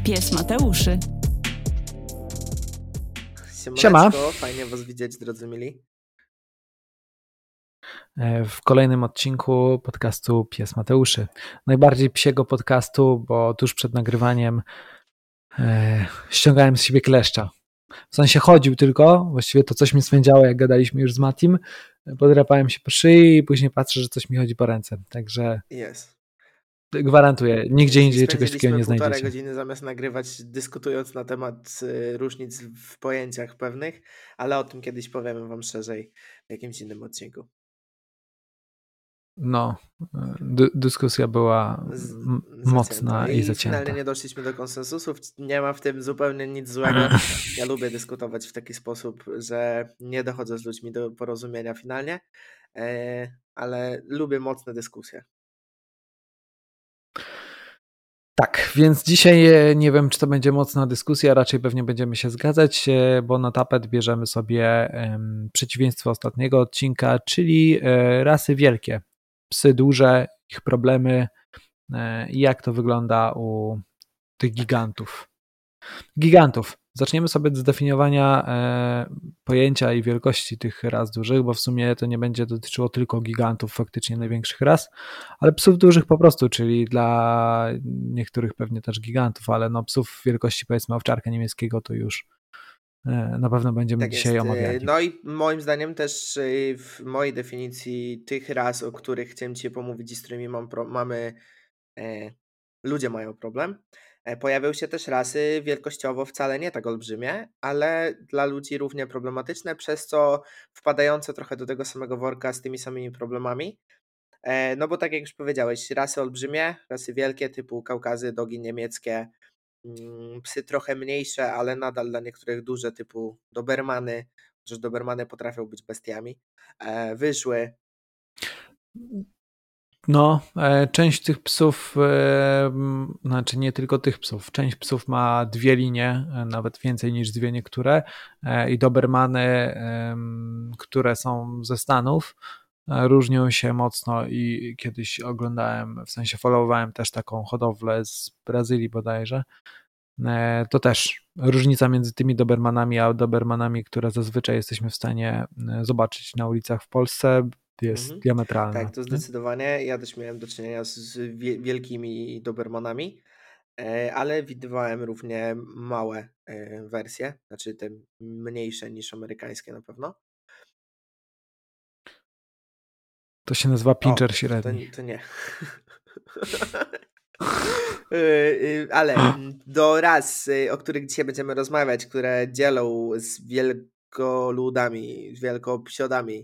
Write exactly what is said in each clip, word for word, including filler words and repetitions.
Pies Mateuszy. Siema. Fajnie was widzieć, drodzy mili. W kolejnym odcinku podcastu Pies Mateuszy. Najbardziej psiego podcastu, bo tuż przed nagrywaniem e, ściągałem z siebie kleszcza. W sensie chodził tylko, właściwie to coś mi swędziało, jak gadaliśmy już z Matim. Podrapałem się po szyi i później patrzę, że coś mi chodzi po ręce. Także Jest. Gwarantuję, nigdzie indziej czegoś takiego nie znajdziecie. Półtorej godziny zamiast nagrywać, dyskutując na temat y, różnic w pojęciach pewnych, ale o tym kiedyś powiemy wam szerzej w jakimś innym odcinku. No, dy- dyskusja była m- mocna i, i zacięta. Finalnie nie doszliśmy do konsensusów, nie ma w tym zupełnie nic złego. Ja lubię dyskutować w taki sposób, że nie dochodzę z ludźmi do porozumienia finalnie, e, ale lubię mocne dyskusje. Tak, więc dzisiaj nie wiem, czy to będzie mocna dyskusja, raczej pewnie będziemy się zgadzać, bo na tapet bierzemy sobie um, przeciwieństwo ostatniego odcinka, czyli e, rasy wielkie, psy duże, ich problemy e, i jak to wygląda u tych gigantów. Gigantów. Zaczniemy sobie od zdefiniowania e, pojęcia i wielkości tych ras dużych, bo w sumie to nie będzie dotyczyło tylko gigantów, faktycznie największych ras, ale psów dużych po prostu, czyli dla niektórych pewnie też gigantów, ale no psów wielkości powiedzmy owczarka niemieckiego to już e, na pewno będziemy Tak dzisiaj jest. omawiali. No i moim zdaniem też w mojej definicji tych ras, o których chciałem Ci pomówić i z którymi mam pro- mamy, e, ludzie mają problem, pojawią się też rasy wielkościowo wcale nie tak olbrzymie, ale dla ludzi równie problematyczne, przez co wpadające trochę do tego samego worka z tymi samymi problemami. No bo tak jak już powiedziałeś, rasy olbrzymie, rasy wielkie typu Kaukazy, dogi niemieckie, psy trochę mniejsze, ale nadal dla niektórych duże typu dobermany, chociaż dobermany potrafią być bestiami, wyżły. No, część tych psów, znaczy nie tylko tych psów, część psów ma dwie linie, nawet więcej niż dwie niektóre i dobermany, które są ze Stanów, różnią się mocno i kiedyś oglądałem, w sensie followowałem też taką hodowlę z Brazylii bodajże, to też różnica między tymi dobermanami a dobermanami, które zazwyczaj jesteśmy w stanie zobaczyć na ulicach w Polsce, jest mhm. diametralna. Tak, to zdecydowanie. Ja też miałem do czynienia z wielkimi dobermanami, ale widywałem równie małe wersje, znaczy te mniejsze niż amerykańskie na pewno. To się nazywa pinscher średni. To, to nie. Ale do ras, o których dzisiaj będziemy rozmawiać, które dzielą z wielkoludami, z wielkopsiodami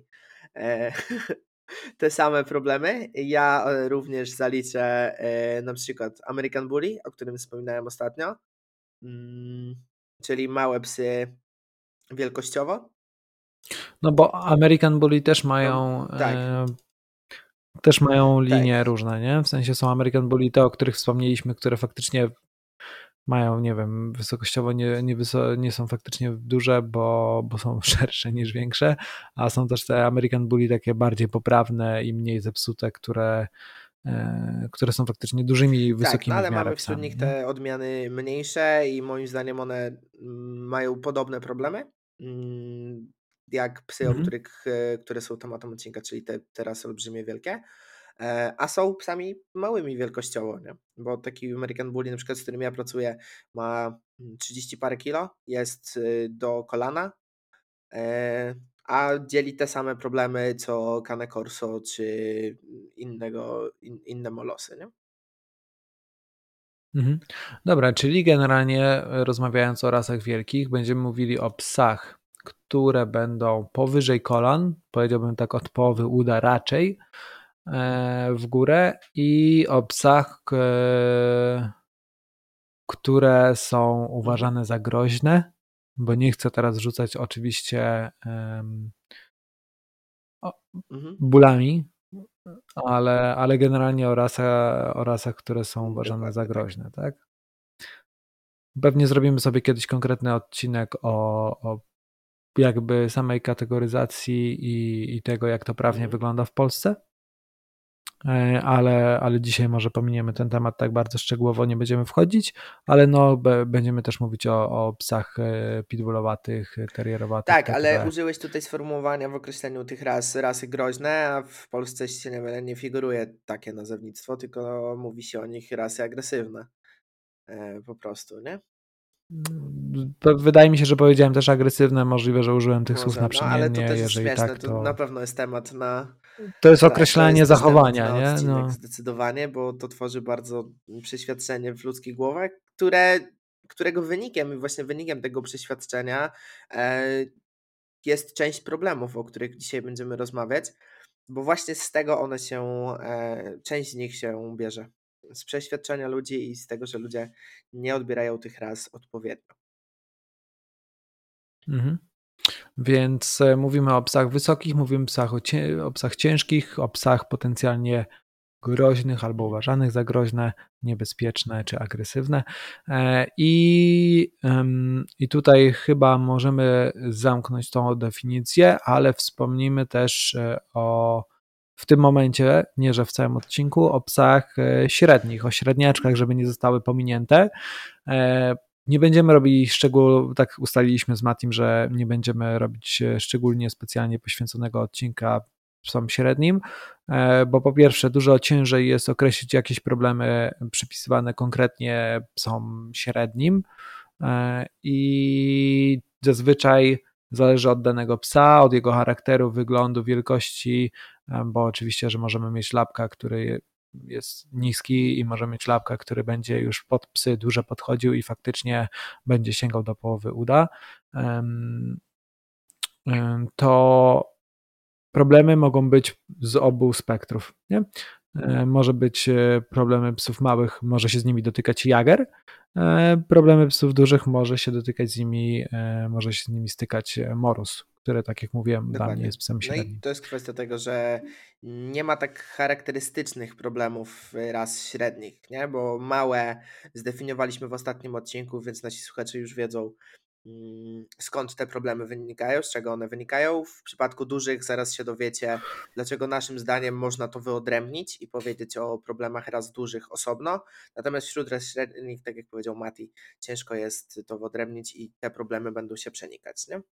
te same problemy, ja również zaliczę na przykład American Bully, o którym wspominałem ostatnio, czyli małe psy wielkościowo. No bo American Bully też mają no, tak. e, też mają linie tak. różne, nie? W sensie są American Bully te, o których wspomnieliśmy, które faktycznie mają, nie wiem, wysokościowo nie, nie, wyso, nie są faktycznie duże, bo, bo są szersze niż większe, a są też te American Bully takie bardziej poprawne i mniej zepsute, które, e, które są faktycznie dużymi, wysokimi tak, no ale w miarę mamy wśród nich te odmiany mniejsze i moim zdaniem one mają podobne problemy jak psy, mhm. o których, które są tematem odcinka, czyli te, te rasy olbrzymie wielkie, a są psami małymi wielkościowo, nie? Bo taki American Bully, na przykład z którym ja pracuję, ma trzydzieści parę kilo, jest do kolana, a dzieli te same problemy co Cane Corso czy innego, in, inne molosy, nie? Mhm. Dobra, czyli generalnie rozmawiając o rasach wielkich, będziemy mówili o psach, które będą powyżej kolan, powiedziałbym tak od połowy uda raczej w górę, i o psach, które są uważane za groźne, bo nie chcę teraz rzucać oczywiście um, bólami, ale, ale generalnie o, rasach, o rasach, które są uważane Dokładnie, za groźne, tak? tak? Pewnie zrobimy sobie kiedyś konkretny odcinek o, o jakby samej kategoryzacji i, i tego, jak to prawnie mhm. wygląda w Polsce. e, ale, ale dzisiaj może pominiemy ten temat tak bardzo szczegółowo, nie będziemy wchodzić, ale no be, będziemy też mówić o, o psach e, pitbullowatych, terrierowatych, Tak, ale P T W. użyłeś tutaj sformułowania w określeniu tych ras, rasy groźne, a w Polsce, jeśli się nie mylę, nie figuruje takie nazewnictwo, tylko mówi się o nich rasy agresywne. E, po prostu, nie? To wydaje mi się, że powiedziałem też agresywne, możliwe, że użyłem tych słów Może, no ale to naprzemiennie, też jest jeżeli śmieszne, tak, to na to pewno jest temat na, to jest tak, to określenie jest też temat zachowania, na nie? odcinek No. zdecydowanie, bo to tworzy bardzo przeświadczenie w ludzkich głowach, które, którego wynikiem, właśnie wynikiem tego przeświadczenia e, jest część problemów, o których dzisiaj będziemy rozmawiać, bo właśnie z tego one się, e, część z nich się bierze. Z przeświadczenia ludzi i z tego, że ludzie nie odbierają tych ras odpowiednio. Mhm. Więc e, mówimy o psach wysokich, mówimy psach o, cie, o psach ciężkich, o psach potencjalnie groźnych albo uważanych za groźne, niebezpieczne czy agresywne. E, I, ym, I tutaj chyba możemy zamknąć tą definicję, ale wspomnimy też e, o w tym momencie, nie że w całym odcinku, o psach e, średnich, o średniaczkach, żeby nie zostały pominięte. E, Nie będziemy robili szczegółów, tak ustaliliśmy z Matim, że nie będziemy robić szczególnie specjalnie poświęconego odcinka psom średnim, bo po pierwsze dużo ciężej jest określić jakieś problemy przypisywane konkretnie psom średnim i zazwyczaj zależy od danego psa, od jego charakteru, wyglądu, wielkości, bo oczywiście, że możemy mieć lapka, który jest niski i może mieć lapka, który będzie już pod psy duże podchodził i faktycznie będzie sięgał do połowy uda, to problemy mogą być z obu spektrów. Nie? Może być problemy psów małych, może się z nimi dotykać jager, problemy psów dużych może się dotykać z nimi, może się z nimi stykać morus, który, tak jak mówiłem, dla mnie Dokładnie. jest psem No i średnim. to jest kwestia tego, że nie ma tak charakterystycznych problemów ras średnich, nie? Bo małe zdefiniowaliśmy w ostatnim odcinku, więc nasi słuchacze już wiedzą, mm, skąd te problemy wynikają, z czego one wynikają. W przypadku dużych zaraz się dowiecie, dlaczego naszym zdaniem można to wyodrębnić i powiedzieć o problemach ras dużych osobno. Natomiast wśród ras średnich, tak jak powiedział Mati, ciężko jest to wyodrębnić i te problemy będą się przenikać, nie?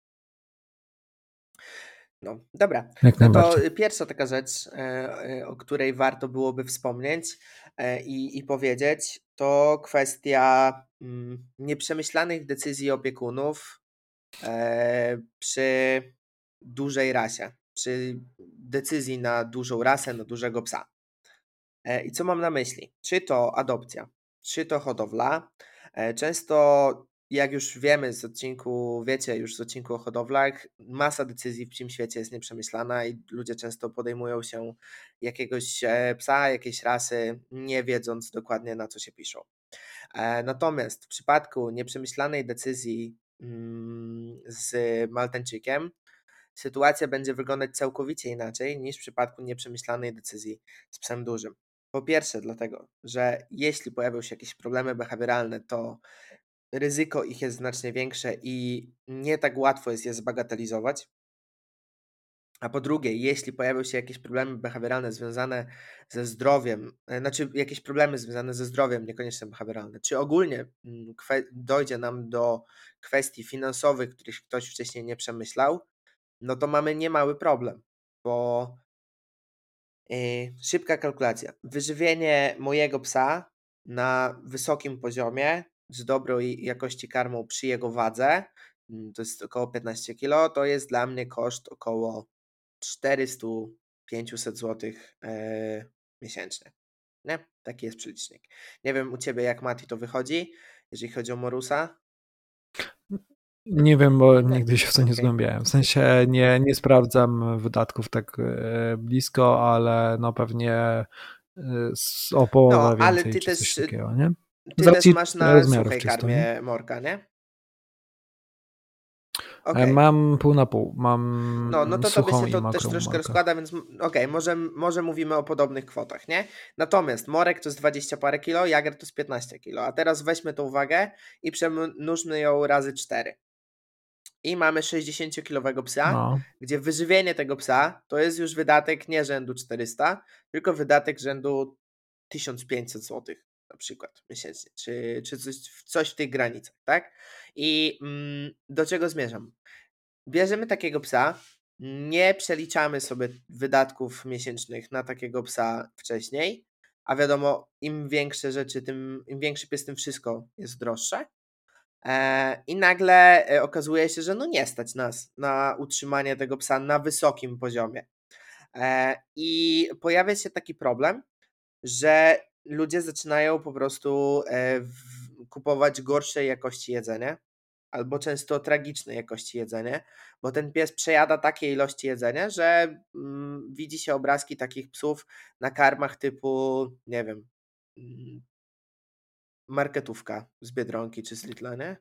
No, dobra. Jak No to najbardziej. pierwsza taka rzecz, e, e, o której warto byłoby wspomnieć e, i, i powiedzieć, to kwestia mm, nieprzemyślanych decyzji opiekunów e, przy dużej rasie, przy decyzji na dużą rasę, na dużego psa. E, I co mam na myśli? Czy to adopcja, czy to hodowla. E, Często, jak już wiemy z odcinku, wiecie już z odcinku o hodowlach, masa decyzji w psim świecie jest nieprzemyślana i ludzie często podejmują się jakiegoś e, psa, jakiejś rasy, nie wiedząc dokładnie na co się piszą. E, Natomiast w przypadku nieprzemyślanej decyzji mm, z Maltańczykiem, sytuacja będzie wyglądać całkowicie inaczej niż w przypadku nieprzemyślanej decyzji z psem dużym. Po pierwsze, dlatego, że jeśli pojawią się jakieś problemy behawioralne, to ryzyko ich jest znacznie większe i nie tak łatwo jest je zbagatelizować. A po drugie, jeśli pojawią się jakieś problemy behawioralne związane ze zdrowiem, e, znaczy jakieś problemy związane ze zdrowiem, niekoniecznie behawioralne, czy ogólnie mm, kwe- dojdzie nam do kwestii finansowych, których ktoś wcześniej nie przemyślał, no to mamy niemały problem, bo yy, szybka kalkulacja. Wyżywienie mojego psa na wysokim poziomie z dobrej jakości karmą przy jego wadze, mm, to jest około piętnaście kilo, to jest dla mnie koszt około czterysta do pięciuset złotych yy, miesięcznie. Nie? Taki jest przelicznik. Nie wiem u Ciebie jak Mati to wychodzi, jeżeli chodzi o Morusa. Nie wiem, bo Tak, nigdy się w to nie okej. zgłębiałem. W sensie nie, nie sprawdzam wydatków tak e, blisko, ale no pewnie e, z- o połowę No, ale więcej Ty czy coś też, y, takiego, nie? Z Ty też racji masz na rozmiarów suchej czysto, nie? karmie Morka, nie? E, Okej. Mam pół na pół. No, no Mam to tobie suchą się i to też mokrą troszkę morkę. rozkłada, więc m- okej, może, może mówimy o podobnych kwotach, nie? Natomiast Morek to jest dwadzieścia parę kilo, Jager to jest piętnaście kilo, a teraz weźmy tą wagę i przemnóżmy ją razy cztery. i mamy sześćdziesięciokilowego psa, No. gdzie wyżywienie tego psa to jest już wydatek nie rzędu czterysta, tylko wydatek rzędu tysiąc pięćset złotych na przykład miesięcznie, czy, czy coś, coś w tych granicach, tak? I mm, do czego zmierzam? Bierzemy takiego psa, nie przeliczamy sobie wydatków miesięcznych na takiego psa wcześniej, a wiadomo, im większe rzeczy, tym im większy pies, tym wszystko jest droższe. E, I nagle e, okazuje się, że no nie stać nas na utrzymanie tego psa na wysokim poziomie. E, I pojawia się taki problem, że ludzie zaczynają po prostu e, w- kupować gorszej jakości jedzenie, albo często tragicznej jakości jedzenie, bo ten pies przejada takiej ilości jedzenia, że mm, widzi się obrazki takich psów na karmach typu, nie wiem, mm, marketówka z Biedronki czy z Lidla, nie?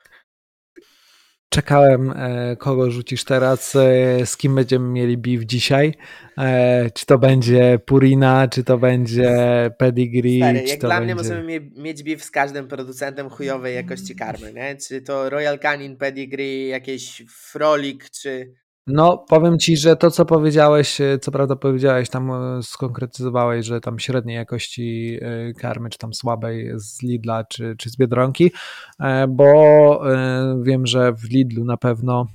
Czekałem, e, kogo rzucisz teraz, e, z kim będziemy mieli beef dzisiaj. E, Czy to będzie Purina, czy to będzie Pedigree, Stary, czy jak to dla mnie będzie... możemy mie- mieć beef z każdym producentem chujowej jakości karmy, nie? Czy to Royal Canin, Pedigree, jakieś Frolik, czy... No, powiem ci, że to, co powiedziałeś, e, co prawda powiedziałeś, tam e, skonkretyzowałeś, że tam średniej jakości e, karmy, czy tam słabej z Lidla, czy, czy z Biedronki, e, bo e, wiem, że w Lidlu na pewno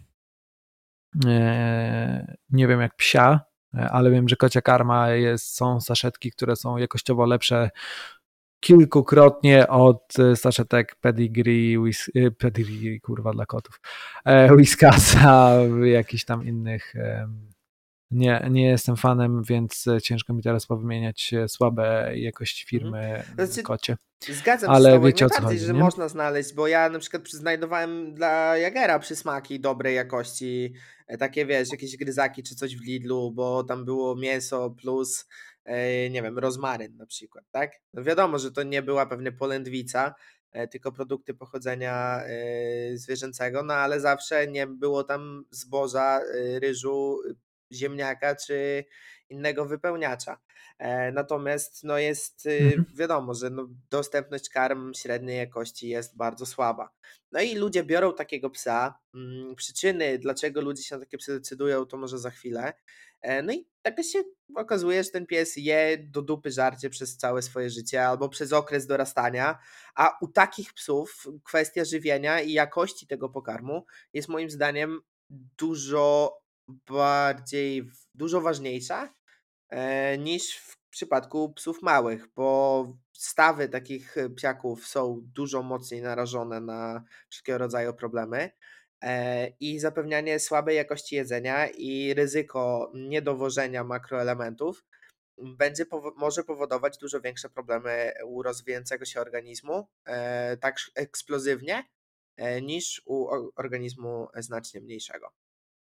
e, nie wiem jak psia, e, ale wiem, że kocia karma jest, są saszetki, które są jakościowo lepsze kilkukrotnie od e, saszetek Pedigree, whis- e, Pedigree, kurwa dla kotów, e, Whiskasa, jakichś tam innych. em, Nie, nie jestem fanem, więc e, ciężko mi teraz powymieniać e, słabe jakości Mhm. firmy mm, Znaczy, kocie, zgadzam się z ale tobą jak wiecie o co najbardziej, chodzi, że nie? można znaleźć, bo ja na przykład znajdowałem dla Jagera przysmaki dobrej jakości, e, takie wiesz, jakieś gryzaki czy coś w Lidlu, bo tam było mięso plus, e, nie wiem, rozmaryn na przykład, tak? No wiadomo, że to nie była pewnie polędwica, e, tylko produkty pochodzenia e, zwierzęcego, no ale zawsze nie było tam zboża, e, ryżu, ziemniaka czy innego wypełniacza. E, Natomiast no jest y, Mhm. wiadomo, że no dostępność karm średniej jakości jest bardzo słaba. No i ludzie biorą takiego psa. mm, Przyczyny, dlaczego ludzie się na takie psy decydują, to może za chwilę. E, No i tak się okazuje, że ten pies je do dupy żarcie przez całe swoje życie albo przez okres dorastania, a u takich psów kwestia żywienia i jakości tego pokarmu jest moim zdaniem dużo bardziej, dużo ważniejsza e, niż w przypadku psów małych, bo stawy takich e, psiaków są dużo mocniej narażone na wszelkiego rodzaju problemy e, i zapewnianie słabej jakości jedzenia i ryzyko niedowożenia makroelementów będzie powo- może powodować dużo większe problemy u rozwijającego się organizmu, e, tak sz- eksplozywnie, e, niż u o- organizmu znacznie mniejszego.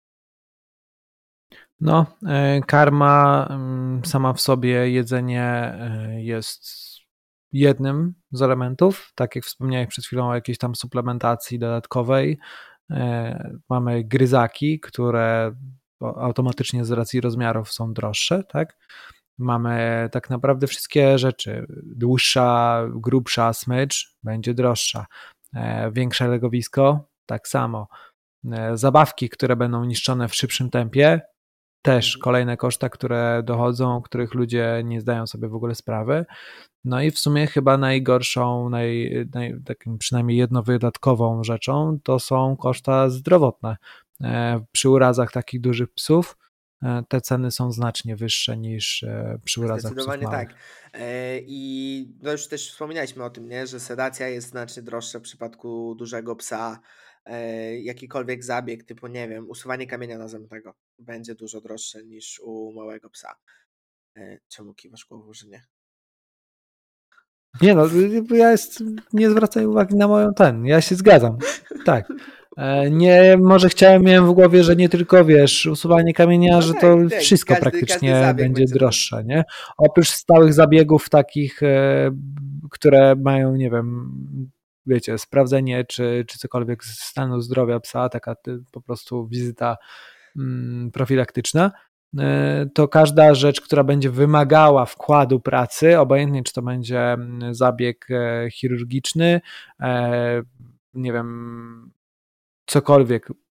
No, e, karma mm, sama w sobie, jedzenie e, jest jednym z elementów, tak jak wspomniałeś przed chwilą o jakiejś tam suplementacji dodatkowej. E, Mamy gryzaki, które o- automatycznie z racji rozmiarów są droższe, tak? Mamy tak naprawdę wszystkie rzeczy. Dłuższa, grubsza smycz będzie droższa. E, Większe legowisko, tak samo. E, Zabawki, które będą niszczone w szybszym tempie, też Mhm. kolejne koszta, które dochodzą, o których ludzie nie zdają sobie w ogóle sprawy. No i w sumie chyba najgorszą, naj, naj, takim przynajmniej jednowydatkową rzeczą to są koszta zdrowotne. E, Przy urazach takich dużych psów e, te ceny są znacznie wyższe niż e, przy urazach psów Zdecydowanie tak. małych. E, I no już też wspominaliśmy o tym, nie? Że sedacja jest znacznie droższa w przypadku dużego psa. E, Jakikolwiek zabieg, typu, nie wiem, usuwanie kamienia nazemnego będzie dużo droższe niż u małego psa. E, Czemu kiwasz głową, że nie? Nie no, y, ja jest, nie zwracaj uwagi na moją ten, ja się zgadzam. Tak. E, Nie, może chciałem, miałem w głowie, że nie tylko wiesz, usuwanie kamienia, No że tak, to tak. wszystko Każdy, każdy praktycznie zabieg będzie będzie droższy. droższe, nie? Oprócz stałych zabiegów takich, e, które mają, nie wiem, wiecie, sprawdzenie czy, czy cokolwiek z stanu zdrowia psa, taka ty, po prostu wizyta mm, profilaktyczna, e, to każda rzecz, która będzie wymagała wkładu pracy, obojętnie czy to będzie mm, zabieg e, chirurgiczny, e, nie wiem, cokolwiek,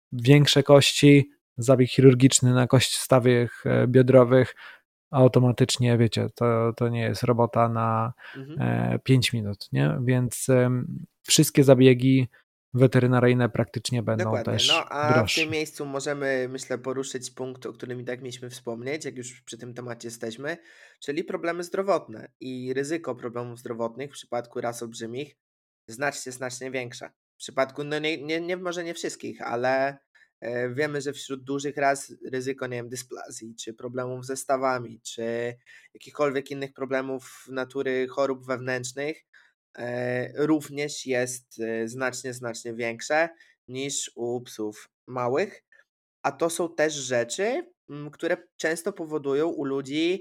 większe kości, zabieg chirurgiczny na kości stawych biodrowych, automatycznie, wiecie, to, to nie jest robota na Mhm. pięć minut, nie? Więc wszystkie zabiegi weterynaryjne praktycznie będą Dokładnie. też No a w tym droższe. miejscu możemy, myślę, poruszyć punkt, o którym i tak mieliśmy wspomnieć, jak już przy tym temacie jesteśmy, czyli problemy zdrowotne i ryzyko problemów zdrowotnych w przypadku ras olbrzymich znacznie, znacznie większe. W przypadku, no nie, nie, nie może nie wszystkich, ale e, wiemy, że wśród dużych ras ryzyko, nie wiem, dysplazji, czy problemów ze stawami, czy jakichkolwiek innych problemów natury chorób wewnętrznych e, również jest e, znacznie, znacznie większe niż u psów małych, a to są też rzeczy, mm, które często powodują u ludzi,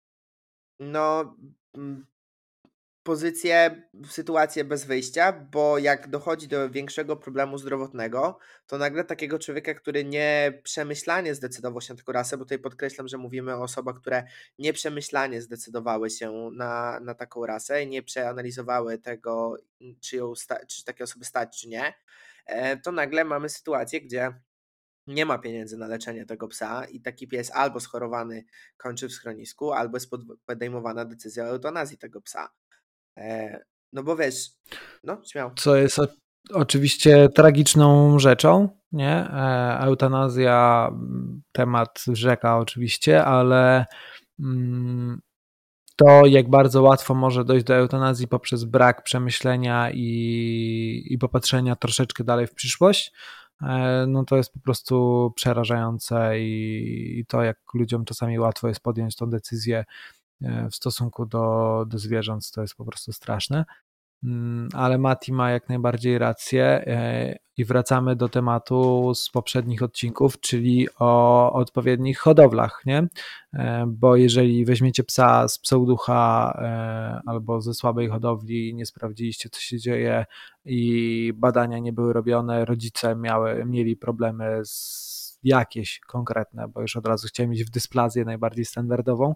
no, mm, pozycję, sytuację bez wyjścia, bo jak dochodzi do większego problemu zdrowotnego, to nagle takiego człowieka, który nieprzemyślanie zdecydował się na taką rasę, bo tutaj podkreślam, że mówimy o osobach, które nieprzemyślanie zdecydowały się na, na taką rasę i nie przeanalizowały tego, czy, ją sta- czy takie osoby stać, czy nie, e, to nagle mamy sytuację, gdzie nie ma pieniędzy na leczenie tego psa i taki pies albo schorowany kończy w schronisku, albo jest podejmowana decyzja o eutanazji tego psa. E, no bo wiesz, no śmiało. Co jest o, oczywiście tragiczną rzeczą, nie? E, eutanazja, temat rzeka oczywiście, ale mm, to, jak bardzo łatwo może dojść do eutanazji poprzez brak przemyślenia i, i popatrzenia troszeczkę dalej w przyszłość, no to jest po prostu przerażające i, i to, jak ludziom czasami łatwo jest podjąć tą decyzję w stosunku do, do zwierząt, to jest po prostu straszne. Ale Mati ma jak najbardziej rację i wracamy do tematu z poprzednich odcinków, czyli o odpowiednich hodowlach, nie? Bo jeżeli weźmiecie psa z pseuducha albo ze słabej hodowli, nie sprawdziliście, co się dzieje i badania nie były robione, rodzice miały, mieli problemy z jakieś konkretne, bo już od razu chciałem iść w dysplazję najbardziej standardową,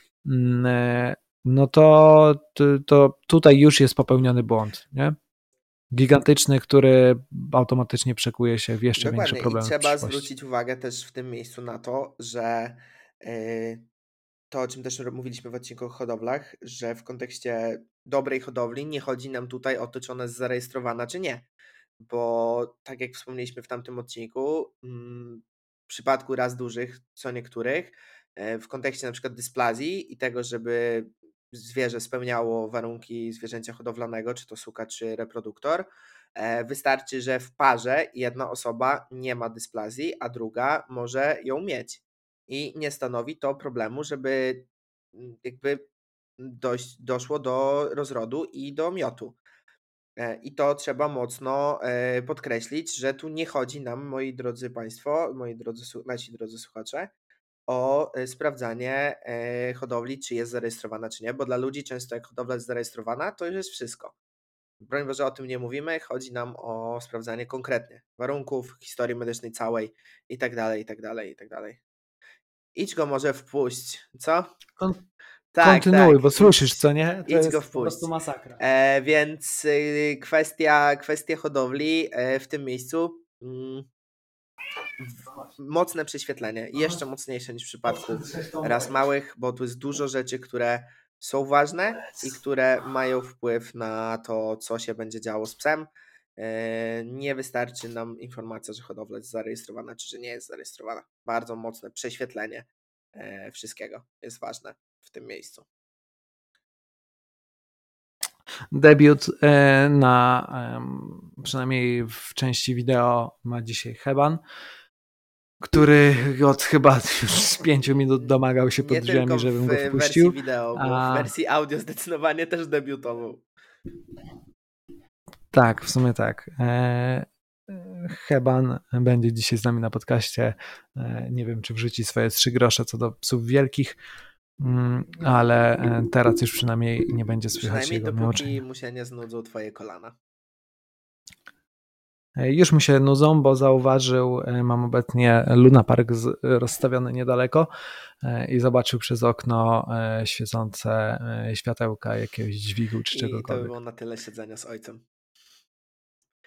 no to, to tutaj już jest popełniony błąd, nie? Gigantyczny, który automatycznie przekuje się w jeszcze większe Dokładnie i problemy w trzeba przyszłości. zwrócić uwagę też w tym miejscu na to, że yy, to, o czym też mówiliśmy w odcinku o hodowlach, że w kontekście dobrej hodowli nie chodzi nam tutaj o to, czy ona jest zarejestrowana, czy nie. Bo tak jak wspomnieliśmy w tamtym odcinku, mm, w przypadku ras dużych, co niektórych, e, w kontekście na przykład dysplazji i tego, żeby zwierzę spełniało warunki zwierzęcia hodowlanego, czy to suka, czy reproduktor, e, wystarczy, że w parze jedna osoba nie ma dysplazji, a druga może ją mieć. I nie stanowi to problemu, żeby mm, jakby dojść, doszło do rozrodu i do miotu. I to trzeba mocno podkreślić, że tu nie chodzi nam, moi drodzy Państwo, moi drodzy, nasi drodzy słuchacze, o sprawdzanie hodowli, czy jest zarejestrowana, czy nie, bo dla ludzi często jak hodowla jest zarejestrowana, to już jest wszystko. Broń Boże, o tym nie mówimy, chodzi nam o sprawdzanie konkretnie warunków, historii medycznej całej i tak dalej, i tak dalej, i tak dalej. Idź go może wpuść, co? Kon- Tak, kontynuuj, tak, bo słyszysz, idź, co nie? To idź go jest po wpuść. prostu masakra. E, więc y, kwestia, kwestia hodowli e, w tym miejscu mm, w, mocne prześwietlenie, jeszcze mocniejsze niż w przypadku ras małych, bo tu jest dużo rzeczy, które są ważne i które mają wpływ na to, co się będzie działo z psem. E, nie wystarczy nam informacja, że hodowla jest zarejestrowana, czy że nie jest zarejestrowana. Bardzo mocne prześwietlenie e, wszystkiego jest ważne w tym miejscu. Debiut na, przynajmniej w części wideo, ma dzisiaj Heban, który od chyba już z pięciu minut domagał się pod Nie drzwiami, tylko żebym w go wersji wpuścił. wideo, bo w A, wersji audio zdecydowanie też debiutował. tak, w sumie tak. E, Heban będzie dzisiaj z nami na podcaście. E, nie wiem, czy wrzuci swoje trzy grosze co do psów wielkich, mm, ale e, teraz już przynajmniej nie będzie słychać Przynajmniej jego dopóki miauczenia. mu się nie znudzą twoje kolana. Już mu się nudzą, bo zauważył, mam obecnie Luna Park z, rozstawiony niedaleko i zobaczył przez okno świecące światełka jakiegoś dźwigu czy I to by czegokolwiek. było na tyle siedzenia z ojcem.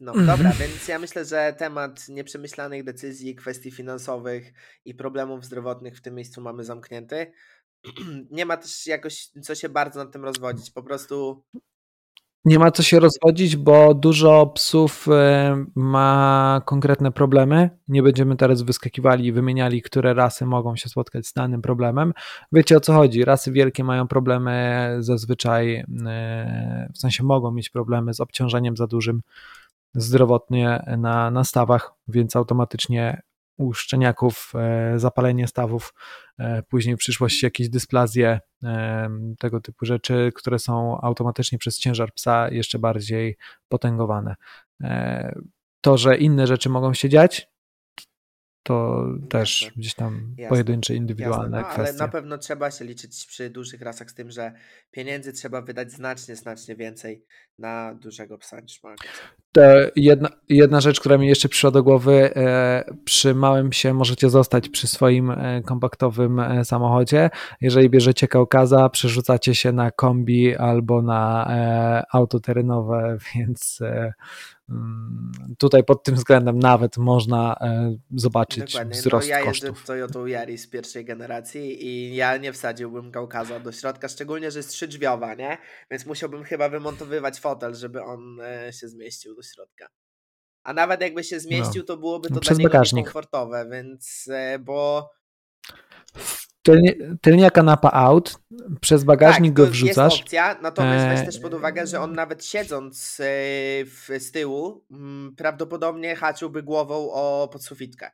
No Mhm. dobra, więc ja myślę, że temat nieprzemyślanych decyzji, kwestii finansowych i problemów zdrowotnych w tym miejscu mamy zamknięty. Nie ma też jakoś co się bardzo nad tym rozwodzić. Po prostu Nie ma co się rozwodzić, bo dużo psów e, ma konkretne problemy. Nie będziemy teraz wyskakiwali i wymieniali, które rasy mogą się spotkać z danym problemem. Wiecie, o co chodzi. Rasy wielkie mają problemy zazwyczaj, e, w sensie mogą mieć problemy z obciążeniem za dużym zdrowotnie na, na stawach, więc automatycznie u szczeniaków e, zapalenie stawów, e, później w przyszłości jakieś dysplazje, e, tego typu rzeczy, które są automatycznie przez ciężar psa jeszcze bardziej potęgowane. E, To, że inne rzeczy mogą się dziać, to też jasne. gdzieś tam Jasne, pojedyncze, jasne. No indywidualne ale na kwestie. pewno trzeba się liczyć przy dużych rasach z tym, że pieniędzy trzeba wydać znacznie, znacznie więcej na dużego psa niż małego psa. To jedna, jedna rzecz, która mi jeszcze przyszła do głowy, e, przy małym psie możecie zostać przy swoim e, kompaktowym e, samochodzie. Jeżeli bierzecie Kaukaza, przerzucacie się na kombi albo na e, auto terenowe, więc e, mm, tutaj pod tym względem nawet można e, zobaczyć Dokładnie. No wzrost ja jeżdżę kosztów. Toyotą Yaris pierwszej generacji i ja nie wsadziłbym Kaukaza do środka, szczególnie, że jest trzydrzwiowa, nie? Więc musiałbym chyba wymontowywać fotel, żeby on e, się zmieścił do środka. A nawet jakby się No. zmieścił, to byłoby to dla Przez niego bagażnik. niekomfortowe, więc e, bo Tylnie, tylnia kanapa out, przez tak, bagażnik to go jest wrzucasz. opcja, natomiast weź E, też pod uwagę, że on nawet siedząc e, w, z tyłu, mm, prawdopodobnie haczyłby głową o podsufitkę.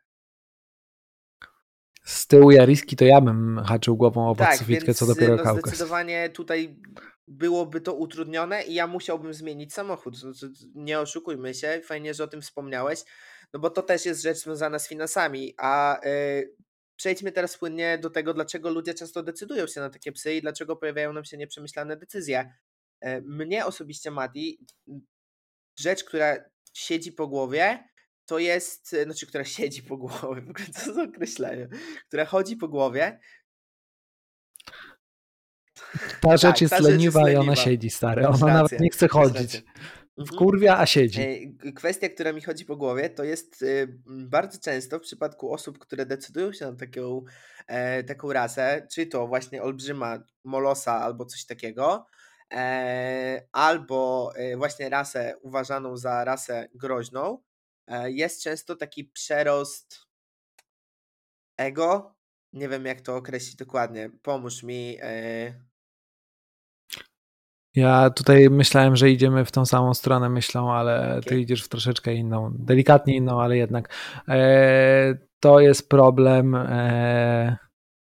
Z tyłu Jariski to ja bym haczył głową o Tak, podsufitkę, co więc y, dopiero no Kaukaz. zdecydowanie tutaj byłoby to utrudnione i ja musiałbym zmienić samochód. No, to- to nie oszukujmy się, fajnie, że o tym wspomniałeś, no bo to też jest rzecz związana z finansami, a y, przejdźmy teraz płynnie do tego, dlaczego ludzie często decydują się na takie psy i dlaczego pojawiają nam się nieprzemyślane decyzje. E, Mnie osobiście, Mati, rzecz, która siedzi po głowie, to jest, y, znaczy, która siedzi po głowie, w ogóle co za określenie, która chodzi po głowie, Ta rzecz tak, jest ta rzecz jest leniwa i ona leniwa. siedzi, stary. Masz Ona nawet rację, nie chce masz rację. chodzić. Mhm. Wkurwia, a siedzi. E, g- Kwestia, która mi chodzi po głowie, to jest y, m, bardzo często w przypadku osób, które decydują się na taką, e, taką rasę, czy to właśnie olbrzyma molosa albo coś takiego, e, albo e, właśnie rasę uważaną za rasę groźną, e, jest często taki przerost ego. Nie wiem, jak to określić dokładnie. Pomóż mi. E, Ja tutaj myślałem, że idziemy w tą samą stronę myślą, ale ty okej. idziesz w troszeczkę inną, delikatnie inną, ale jednak. E, to jest problem e,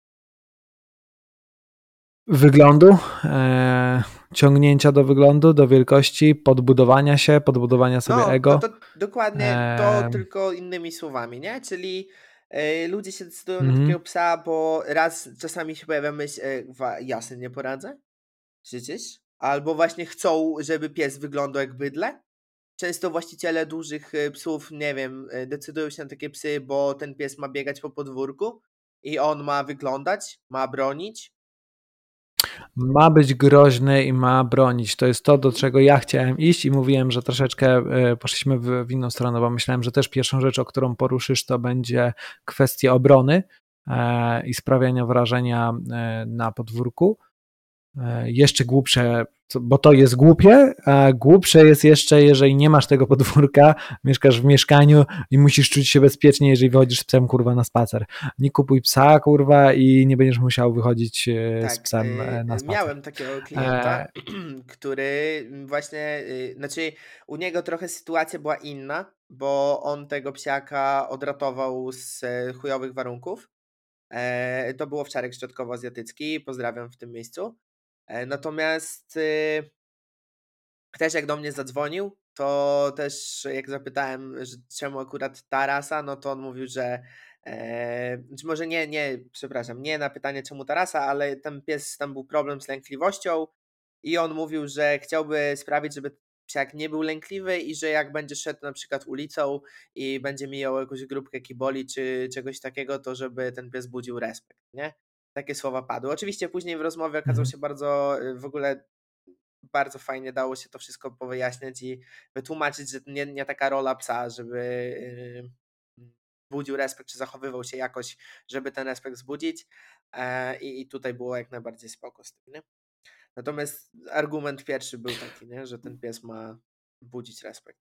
wyglądu, e, ciągnięcia do wyglądu, do wielkości, podbudowania się, podbudowania sobie No, no ego. to dokładnie to E, tylko innymi słowami, nie? Czyli e, ludzie się decydują na mhm. takiego psa, bo raz czasami się pojawia myśl, e, wa- ja sobie nie poradzę, przecież. Albo właśnie chcą, żeby pies wyglądał jak bydlę. Często właściciele dużych e, psów, nie wiem, e, decydują się na takie psy, bo ten pies ma biegać po podwórku i on ma wyglądać, ma bronić. Ma być groźny i ma bronić. To jest to, do Mhm. czego ja chciałem iść i mówiłem, że troszeczkę e, poszliśmy w, w inną stronę, bo myślałem, że też pierwszą rzecz, o którą poruszysz, to będzie kwestia obrony e, i sprawiania wrażenia e, na podwórku. E, Jeszcze głupsze, co- bo to jest głupie, a głupsze jest jeszcze, jeżeli nie masz tego podwórka, mieszkasz w mieszkaniu i musisz czuć się bezpiecznie, jeżeli wychodzisz z psem, kurwa, na spacer. Nie kupuj psa, kurwa, i nie będziesz musiał wychodzić e, z Tak, psem y, e, na y, spacer. miałem takiego klienta, E, który mm, właśnie, y, znaczy u niego trochę sytuacja była inna, bo on tego psiaka odratował z e, chujowych warunków. E, To był owczarek środkowoazjatycki, pozdrawiam w tym miejscu. E, Natomiast y, też jak do mnie zadzwonił, to też jak zapytałem, że czemu akurat ta rasa, no to on mówił, że e, czy może nie, nie, przepraszam, nie na pytanie czemu ta rasa, ale ten pies, tam był problem z lękliwością i on mówił, że chciałby sprawić, żeby psiak nie był lękliwy i że jak będzie szedł na przykład ulicą i będzie mijał jakąś grupkę kiboli czy czegoś takiego, to żeby ten pies budził respekt, nie? Takie słowa padły. Oczywiście później w rozmowie okazał mhm. się bardzo y, w ogóle bardzo fajnie dało się to wszystko powyjaśniać i wytłumaczyć, że nie, nie taka rola psa, żeby yy, budził respekt, czy zachowywał się jakoś, żeby ten respekt wzbudzić. E, i, I tutaj było jak najbardziej spoko z tym, nie? Natomiast argument pierwszy był taki, nie? Że ten pies ma budzić respekt.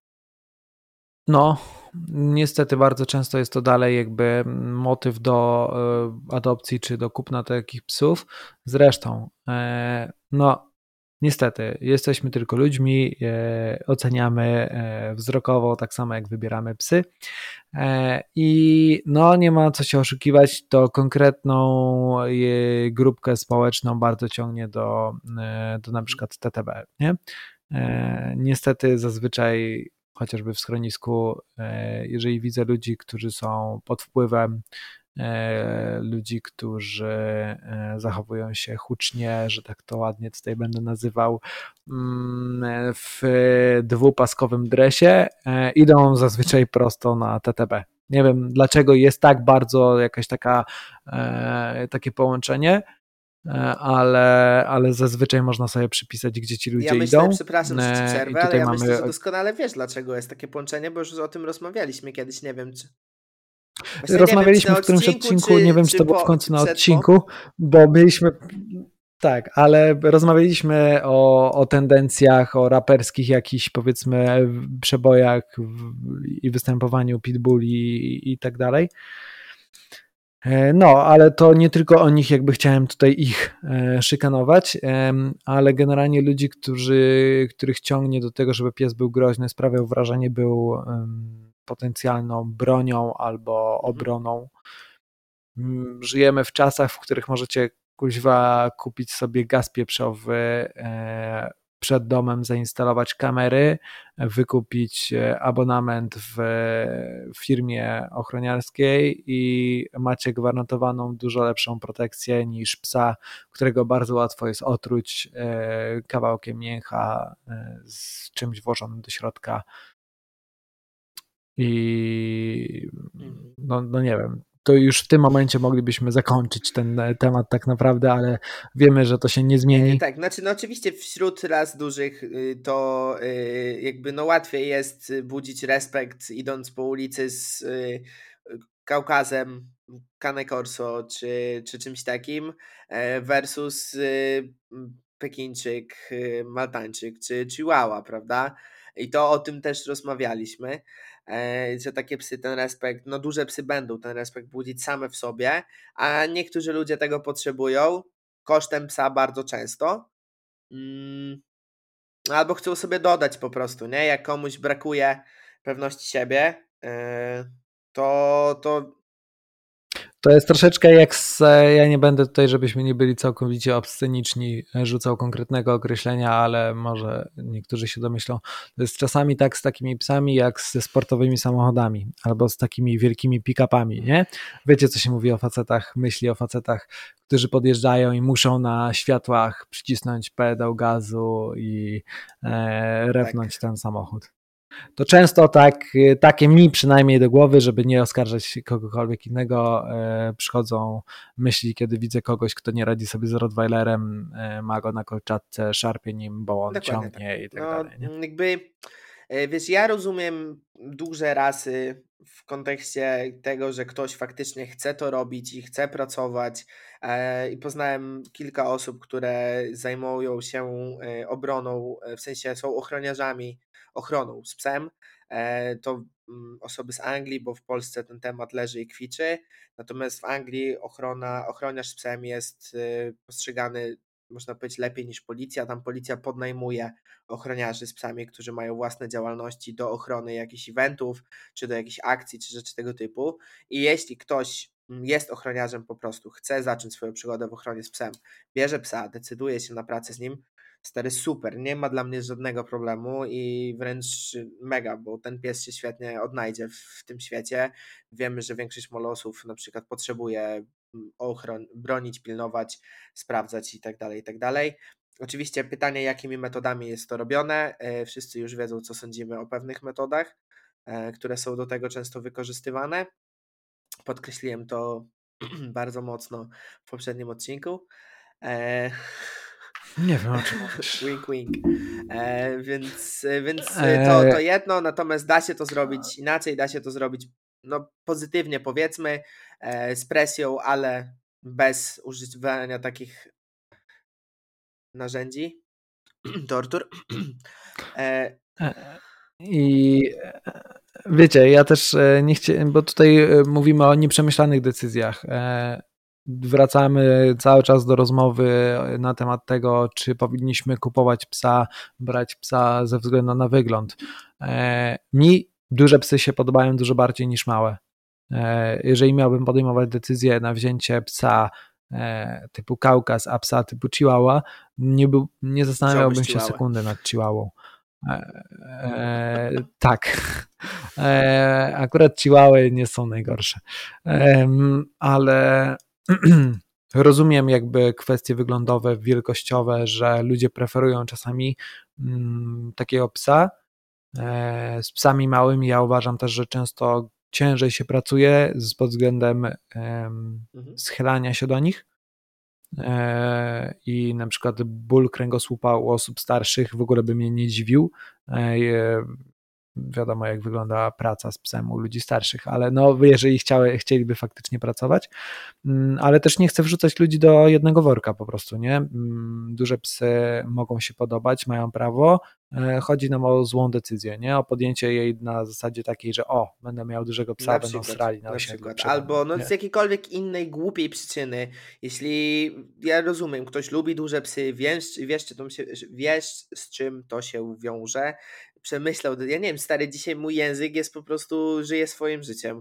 No, niestety bardzo często jest to dalej jakby motyw do e, adopcji czy do kupna takich psów. Zresztą, e, no niestety, jesteśmy tylko ludźmi, e, oceniamy e, wzrokowo tak samo jak wybieramy psy e, i no nie ma co się oszukiwać, to konkretną e, grupkę społeczną bardzo ciągnie do, e, do na przykład T T B, nie? E, niestety zazwyczaj chociażby w schronisku, e, jeżeli widzę ludzi, którzy są pod wpływem, e, ludzi, którzy e, zachowują się hucznie, że tak to ładnie tutaj będę nazywał, mm, w dwupaskowym dresie, e, idą zazwyczaj prosto na T T B. Nie wiem dlaczego jest tak bardzo jakaś taka, e, takie połączenie, ale, ale zazwyczaj można sobie przypisać, gdzie ci Ja ludzie myślę, idą. przepraszam, że ci I przerwę, ale tutaj ja myślę, mamy. że doskonale wiesz, dlaczego jest takie połączenie, bo już o tym rozmawialiśmy kiedyś, nie wiem czy... Właśnie nie wiem, czy Rozmawialiśmy na w którymś odcinku, odcinku, nie czy, wiem, czy czy, to było w po, końcu czy na przed, po. odcinku, bo mieliśmy. Tak, ale rozmawialiśmy o, o tendencjach, o raperskich jakichś powiedzmy przebojach w, i występowaniu pitbulli i, i tak dalej. No, ale to nie tylko o nich jakby chciałem tutaj ich e, szykanować, e, ale generalnie ludzi, którzy, których ciągnie do tego, żeby pies był groźny, sprawiał wrażenie, był um, potencjalną bronią albo obroną. Mhm. Żyjemy w czasach, w których możecie kuźwa kupić sobie gaz pieprzowy, e, przed domem zainstalować kamery, wykupić abonament w firmie ochroniarskiej i macie gwarantowaną dużo lepszą protekcję niż psa, którego bardzo łatwo jest otruć kawałkiem mięcha z czymś włożonym do środka. I no, no nie wiem, to już w tym momencie moglibyśmy zakończyć ten temat tak naprawdę, ale wiemy, że to się nie zmieni. E, tak, znaczy no oczywiście wśród ras dużych y, to y, jakby no łatwiej jest budzić respekt idąc po ulicy z y, Kaukazem, Cane Corso czy, czy czymś takim e, versus y, Pekińczyk, y, Maltańczyk czy Chihuahua, prawda? I to o tym też rozmawialiśmy, e, że takie psy ten respekt, no duże psy będą ten respekt budzić same w sobie, a niektórzy ludzie tego potrzebują kosztem psa bardzo często. Mm, albo chcą sobie dodać po prostu, nie? Jak komuś brakuje pewności siebie, yy, to, to To jest troszeczkę jak z, ja nie będę tutaj, żebyśmy nie byli całkowicie obsceniczni, rzucał konkretnego określenia, ale może niektórzy się domyślą. To jest czasami tak z takimi psami, jak ze sportowymi samochodami, albo z takimi wielkimi pick-upami, nie? Wiecie, co się mówi o facetach, myśli o facetach, którzy podjeżdżają i muszą na światłach przycisnąć pedał gazu i e, repnąć tak. ten samochód. To często tak, takie mi przynajmniej do głowy, żeby nie oskarżać kogokolwiek innego, e, przychodzą myśli, kiedy widzę kogoś, kto nie radzi sobie z Rottweilerem, e, ma go na kolczatce, szarpie nim, bo on Dokładnie tak. ciągnie i tak No, dalej. Nie? jakby, e, wiesz, ja rozumiem duże rasy w kontekście tego, że ktoś faktycznie chce to robić i chce pracować. E, I poznałem kilka osób, które zajmują się e, obroną, e, w sensie są ochroniarzami, ochroną z psem. E, to mm, osoby z Anglii, bo w Polsce ten temat leży i kwiczy. Natomiast w Anglii ochrona, ochroniarz z psem jest e, postrzegany, można powiedzieć, lepiej niż policja. Tam policja podnajmuje ochroniarzy z psami, którzy mają własne działalności do ochrony jakichś eventów, czy do jakichś akcji, czy rzeczy tego typu. I jeśli ktoś jest ochroniarzem po prostu, chce zacząć swoją przygodę w ochronie z psem, bierze psa, decyduje się na pracę z nim, stary super, nie ma dla mnie żadnego problemu i wręcz mega, bo ten pies się świetnie odnajdzie w tym świecie. Wiemy, że większość molosów na przykład potrzebuje ochron- bronić, pilnować, sprawdzać i tak dalej, i tak dalej. Oczywiście pytanie, jakimi metodami jest to robione. E, Wszyscy już wiedzą, co sądzimy o pewnych metodach, e, które są do tego często wykorzystywane. Podkreśliłem to bardzo mocno w poprzednim odcinku. E, Nie wiem, o czym mówisz. Wink, wink. E, więc więc to, to E, jedno, natomiast da się to zrobić inaczej, da się to zrobić no, pozytywnie powiedzmy, e, z presją, ale bez używania takich narzędzi, tortur. E, e, I e, wiecie, ja też e, nie chciałem, bo tutaj e, mówimy o nieprzemyślanych decyzjach. E, Wracamy cały czas do rozmowy na temat tego, czy powinniśmy kupować psa, brać psa ze względu na wygląd. E, Mi duże psy się podobają dużo bardziej niż małe. E, Jeżeli miałbym podejmować decyzję na wzięcie psa e, typu Kaukaz, a psa typu Chihuahua, nie, był, nie wziąłbyś zastanawiałbym się Chihuahuę. sekundy nad Chihuahuą. E, e, tak. E, akurat Chihuahuy nie są najgorsze. E, ale rozumiem jakby kwestie wyglądowe, wielkościowe, że ludzie preferują czasami mm, takiego psa. E, z psami małymi ja uważam też, że często ciężej się pracuje z pod względem em, Mhm. schylania się do nich. E, I na przykład ból kręgosłupa u osób starszych w ogóle by mnie nie dziwił. E, Wiadomo, jak wygląda praca z psem u ludzi starszych, ale no, jeżeli chciały, chcieliby faktycznie pracować, ale też nie chcę wrzucać ludzi do jednego worka po prostu, nie? Duże psy mogą się podobać, mają prawo. Chodzi nam o złą decyzję, nie? O podjęcie jej na zasadzie takiej, że o, będę miał dużego psa, Na będą przykład, srali na na osiedlu przykład. przede mną, Albo no z nie? jakiejkolwiek innej głupiej przyczyny. Jeśli ja rozumiem, ktoś lubi duże psy, wiesz, wiesz, czy to się, wiesz z czym to się wiąże, przemyślał. Ja nie wiem, stary, dzisiaj mój język jest po prostu, żyje swoim życiem.